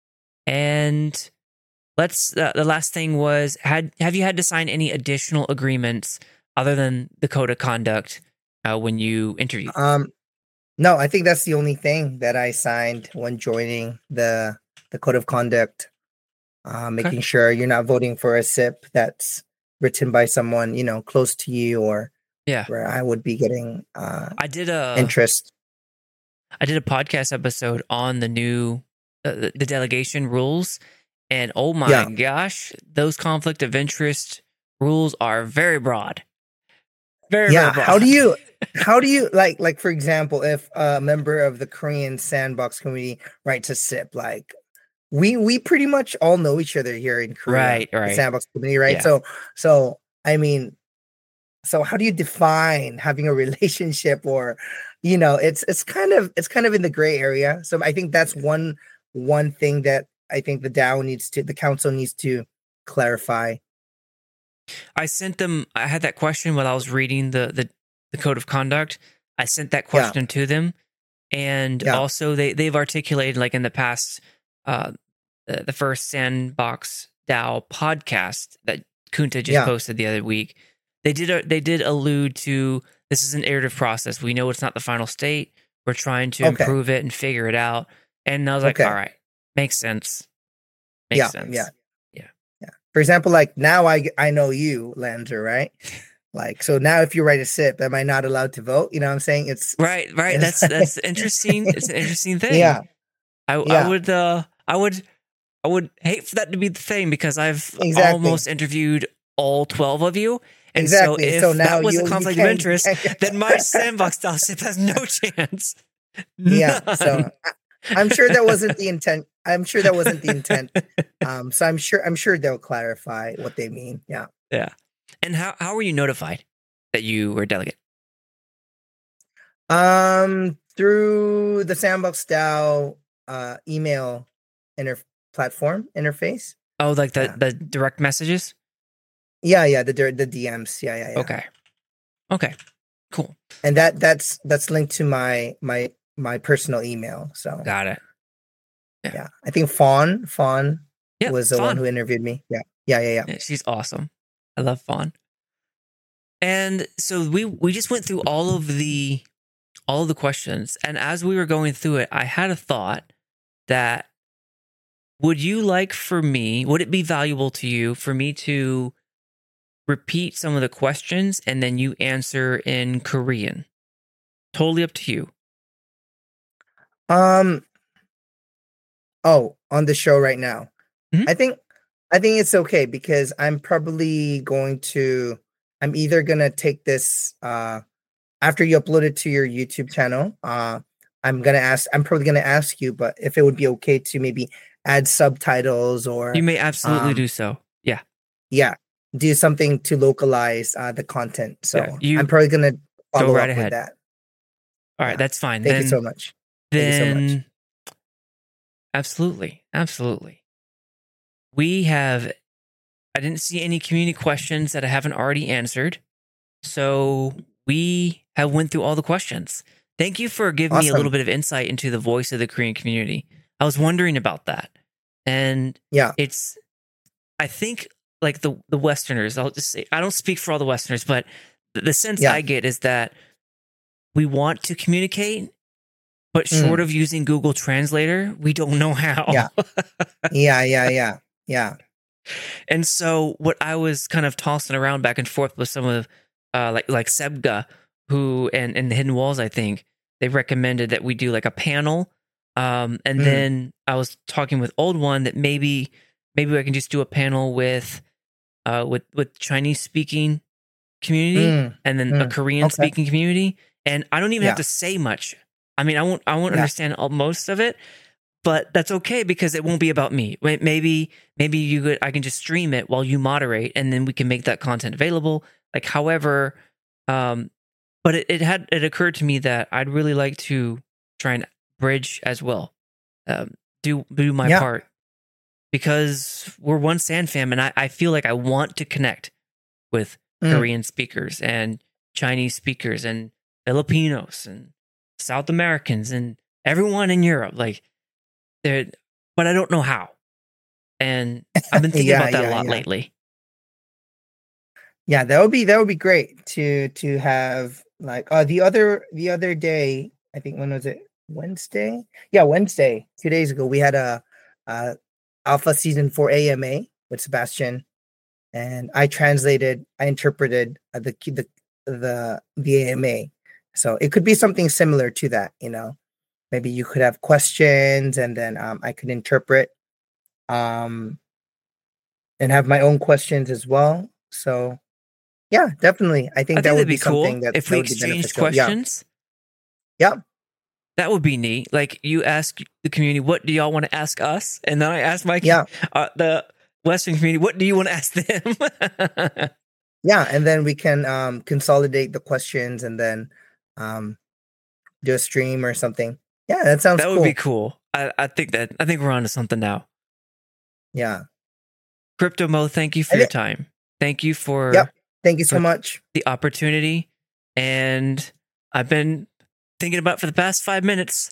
And let's uh, the last thing was had have you had to sign any additional agreements other than the code of conduct uh, when you interviewed? Um, no, I think that's the only thing that I signed when joining the the code of conduct. Uh, making sure you're not voting for a SIP that's written by someone, you know, close to you, or Yeah, where I would be getting uh, I did a interest. I did a podcast episode on the new uh, the, the delegation rules, and oh my Yeah. gosh, those conflict of interest rules are very broad. Very Yeah. very broad. How do you, how do you like, like for example, if a member of the Korean Sandbox community writes a SIP, like we we pretty much all know each other here in Korea, Right, the right. Sandbox community, right? Yeah. So so I mean, so how do you define having a relationship, or, you know, it's it's kind of it's kind of in the gray area. So I think that's one one thing that I think the DAO needs to the council needs to clarify. I sent them. I had that question while I was reading the the, the code of conduct. I sent that Yeah. question to them, and Yeah. also they they've articulated, like in the past, uh, the, the first Sandbox DAO podcast that Kunta just Yeah. posted the other week. They did they did allude to, this is an iterative process. We know it's not the final state. We're trying to Okay. improve it and figure it out. And I was like, Okay. all right, makes sense. Makes Yeah, sense. yeah. Yeah. Yeah. For example, like now I I know you, Lanzer, right? Like, so now if you write a S I P, am I not allowed to vote? You know what I'm saying? It's Right, right. it's That's that's interesting. It's an interesting thing. Yeah. I Yeah. I would uh I would I would hate for that to be the thing, because I've Exactly. almost interviewed all twelve of you. And Exactly. so if So now that was you- a you conflict of can't- interest, then my Sandbox DAO S I P has no chance. Yeah. None. So I, I'm sure that wasn't the intent. I'm sure that wasn't the intent. Um, so I'm sure I'm sure they'll clarify what they mean. Yeah. Yeah. And how how were you notified that you were a delegate? Um, through the Sandbox DAO uh email inter platform interface. Oh, like the, Yeah. the direct messages? Yeah, yeah, the dir- the D Ms. Yeah, yeah, yeah. Okay. Okay. Cool. And that that's that's linked to my my my personal email. So Got it. yeah, I think Fawn Fawn Yeah. was the one fun. who interviewed me. Yeah, yeah, yeah, yeah. Yeah, she's awesome. I love Fawn. And so we we just went through all of the all of the questions, and as we were going through it, I had a thought that, would you like for me, would it be valuable to you for me to repeat some of the questions and then you answer in Korean? Totally up to you. Um. Oh, on the show right now, Mhm. I think I think it's okay because I'm probably going to. I'm either gonna take this uh after you upload it to your YouTube channel. Uh, I'm gonna ask. I'm probably gonna ask you, but if it would be okay to maybe add subtitles or You may absolutely um, do so. Yeah. yeah, do something to localize uh, the content. So Yeah, you I'm probably gonna follow right up ahead. with that. All right, Yeah. that's fine. Thank then, you so much. Thank you so much. Then, absolutely, absolutely. We have. I didn't see any community questions that I haven't already answered, so we have went through all the questions. Thank you for giving me a Awesome. little bit of insight into the voice of the Korean community. I was wondering about that, and Yeah. it's. I think like the the Westerners. I'll just say I don't speak for all the Westerners, but the, the sense Yeah. I get is that we want to communicate, but Mm. short of using Google Translator, we don't know how. Yeah. Yeah, yeah, yeah, yeah. And so what I was kind of tossing around back and forth with some of uh, like like Sebga, who and, and the Hidden Walls, I think, they recommended that we do like a panel. Um, and Mm. then I was talking with Old One that maybe maybe I can just do a panel with uh with, with Chinese speaking community Mm. and then a Mm. Korean speaking community. And I don't even Yeah. have to say much. I mean, I won't I won't Yeah. understand all, most of it, but that's okay because it won't be about me. May- Maybe maybe you could I can just stream it while you moderate, and then we can make that content available. Like, however, um, but it, it had it occurred to me that I'd really like to try and bridge as well, um, do do my Yeah. part, because we're one Sand fam, and I, I feel like I want to connect with Mm. Korean speakers and Chinese speakers and Filipinos and South Americans and everyone in Europe. Like, they're, but I don't know how. And I've been thinking Yeah, about that a yeah, lot yeah. lately. Yeah, that would be that would be great to to have like uh the other the other day, I think when was it? Wednesday? Yeah, Wednesday, two days ago, we had a uh Alpha Season four A M A with Sebastian, and I translated, I interpreted uh, the the the the A M A. So it could be something similar to that, you know. Maybe you could have questions and then um I could interpret um and have my own questions as well. So yeah, definitely. I think I think that would that'd be, be cool something that if that we would be exchanged beneficial. Yeah. questions. Yeah. That would be neat. Like, you ask the community, what do y'all want to ask us? And then I ask my Yeah. uh, the Western community, what do you want to ask them? Yeah, and then we can um, consolidate the questions and then um, do a stream or something. Yeah, that sounds That would be cool. cool. I, I think that I think we're on to something now. Yeah. Crypto Mo, thank you for I your think, time. Thank you yep. for Thank you so for much. the opportunity. And I've been thinking about it for the past five minutes.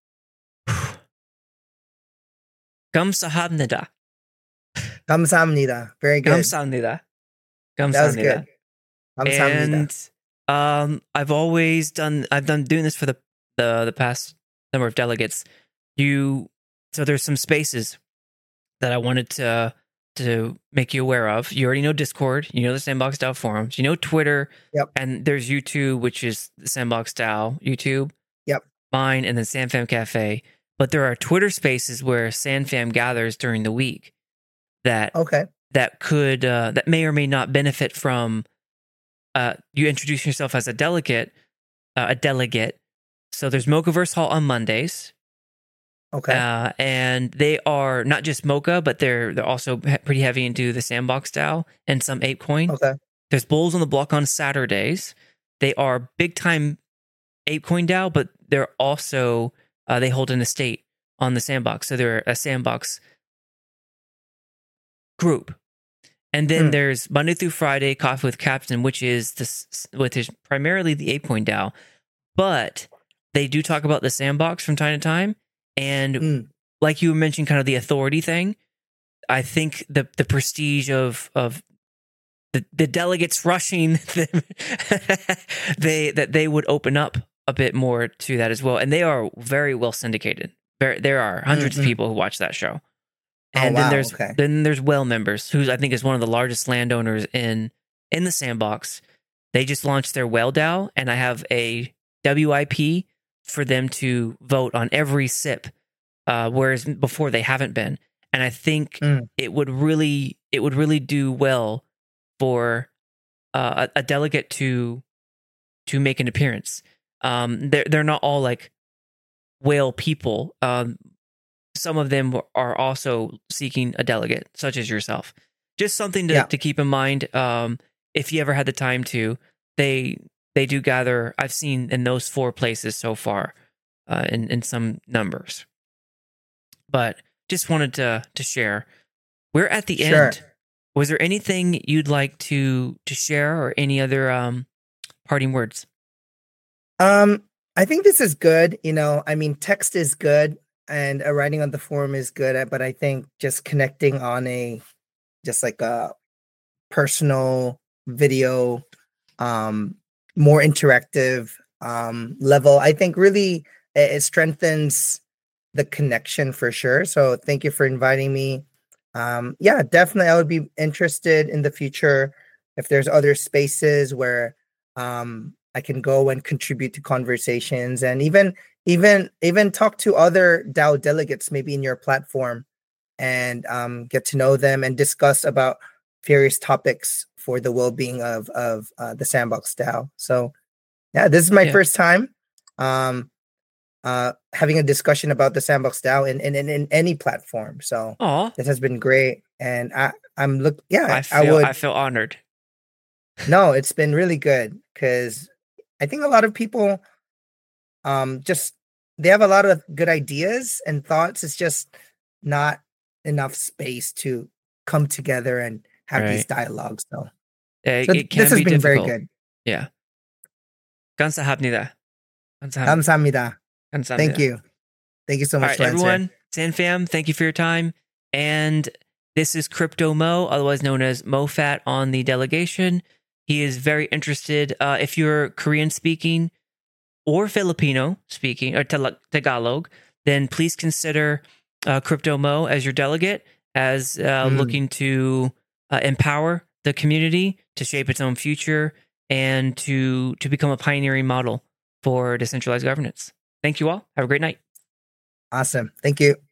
Kamsahamnida. Kamsahamnida. Very good. Kamsahamnida. That was good. Kamsahamnida. Kamsahamnida. And um, I've always done. I've done doing this for the the the past number of delegates. You so there's some spaces that I wanted to to make you aware of. You already know Discord. You know the Sandbox DAO forums. You know Twitter. Yep. And there's YouTube, which is the Sandbox DAO YouTube. Yep. Mine, and then SandFam Cafe. But there are Twitter spaces where SandFam gathers during the week that Okay. that could uh, that may or may not benefit from uh, you introducing yourself as a delegate, uh, a delegate. So there's Mochaverse Hall on Mondays. Okay. Uh, and they are not just Mocha, but they're they're also he- pretty heavy into the Sandbox DAO and some ApeCoin. Okay. There's Bulls on the Block on Saturdays. They are big time ApeCoin DAO, but they're also uh, they hold an estate on the Sandbox, so they're a Sandbox group. And then Hmm. there's Monday through Friday Coffee with Captain, which is this, which is primarily the ApeCoin DAO, but they do talk about the Sandbox from time to time. And Mm. like you mentioned, kind of the authority thing. I think the the prestige of of the, the delegates rushing them, they that they would open up a bit more to that as well. And they are very well syndicated. There there are 100s Mhm. of people who watch that show. Oh, And wow. then there's Okay. then there's Well Members, who I think is one of the largest landowners in in the Sandbox. They just launched their Well DAO, and I have a W I P for them to vote on every S I P, uh, whereas before they haven't been. And I think Mm. it would really it would really do well for uh, a, a delegate to to make an appearance. Um, they're they're not all like whale people. Um, some of them are also seeking a delegate, such as yourself. Just something to, Yeah. to keep in mind. Um, if you ever had the time to, they they do gather. I've seen in those four places so far, uh, in in some numbers. But just wanted to to share. We're at the Sure. end. Was there anything you'd like to to share, or any other um, parting words? Um, I think this is good. You know, I mean, text is good and uh, writing on the forum is good, uh, but I think just connecting on a just like a personal video, um, more interactive um, level, I think really it, it strengthens the connection for sure. So thank you for inviting me. Um, yeah, definitely, I would be interested in the future if there's other spaces where um, I can go and contribute to conversations and even even even talk to other DAO delegates maybe in your platform and um, get to know them and discuss about various topics for the well-being of of uh, the Sandbox DAO. So yeah, this is my Yeah. first time um, uh, having a discussion about the Sandbox DAO in, in, in, in any platform. So Aw, this has been great. And I, I'm look yeah, I I, feel would I feel honored. no, it's been really good because I think a lot of people um just they have a lot of good ideas and thoughts. It's just not enough space to come together and have these Right. dialogues. So, It, so it can this has be been very difficult. good. Yeah. 감사합니다. 감사합니다. Kamsahamnida. 감사합니다. Thank you. Thank you so All much, right, Lancer. everyone. SandFam, thank you for your time. And this is Crypto Mo, otherwise known as MoFat on the delegation. He is very interested. Uh, if you're Korean speaking or Filipino speaking or Tala- Tagalog, then please consider uh, Crypto Mo as your delegate, as uh, Mm. looking to uh, empower the community to shape its own future and to to become a pioneering model for decentralized governance. Thank you all. Have a great night. Awesome. Thank you.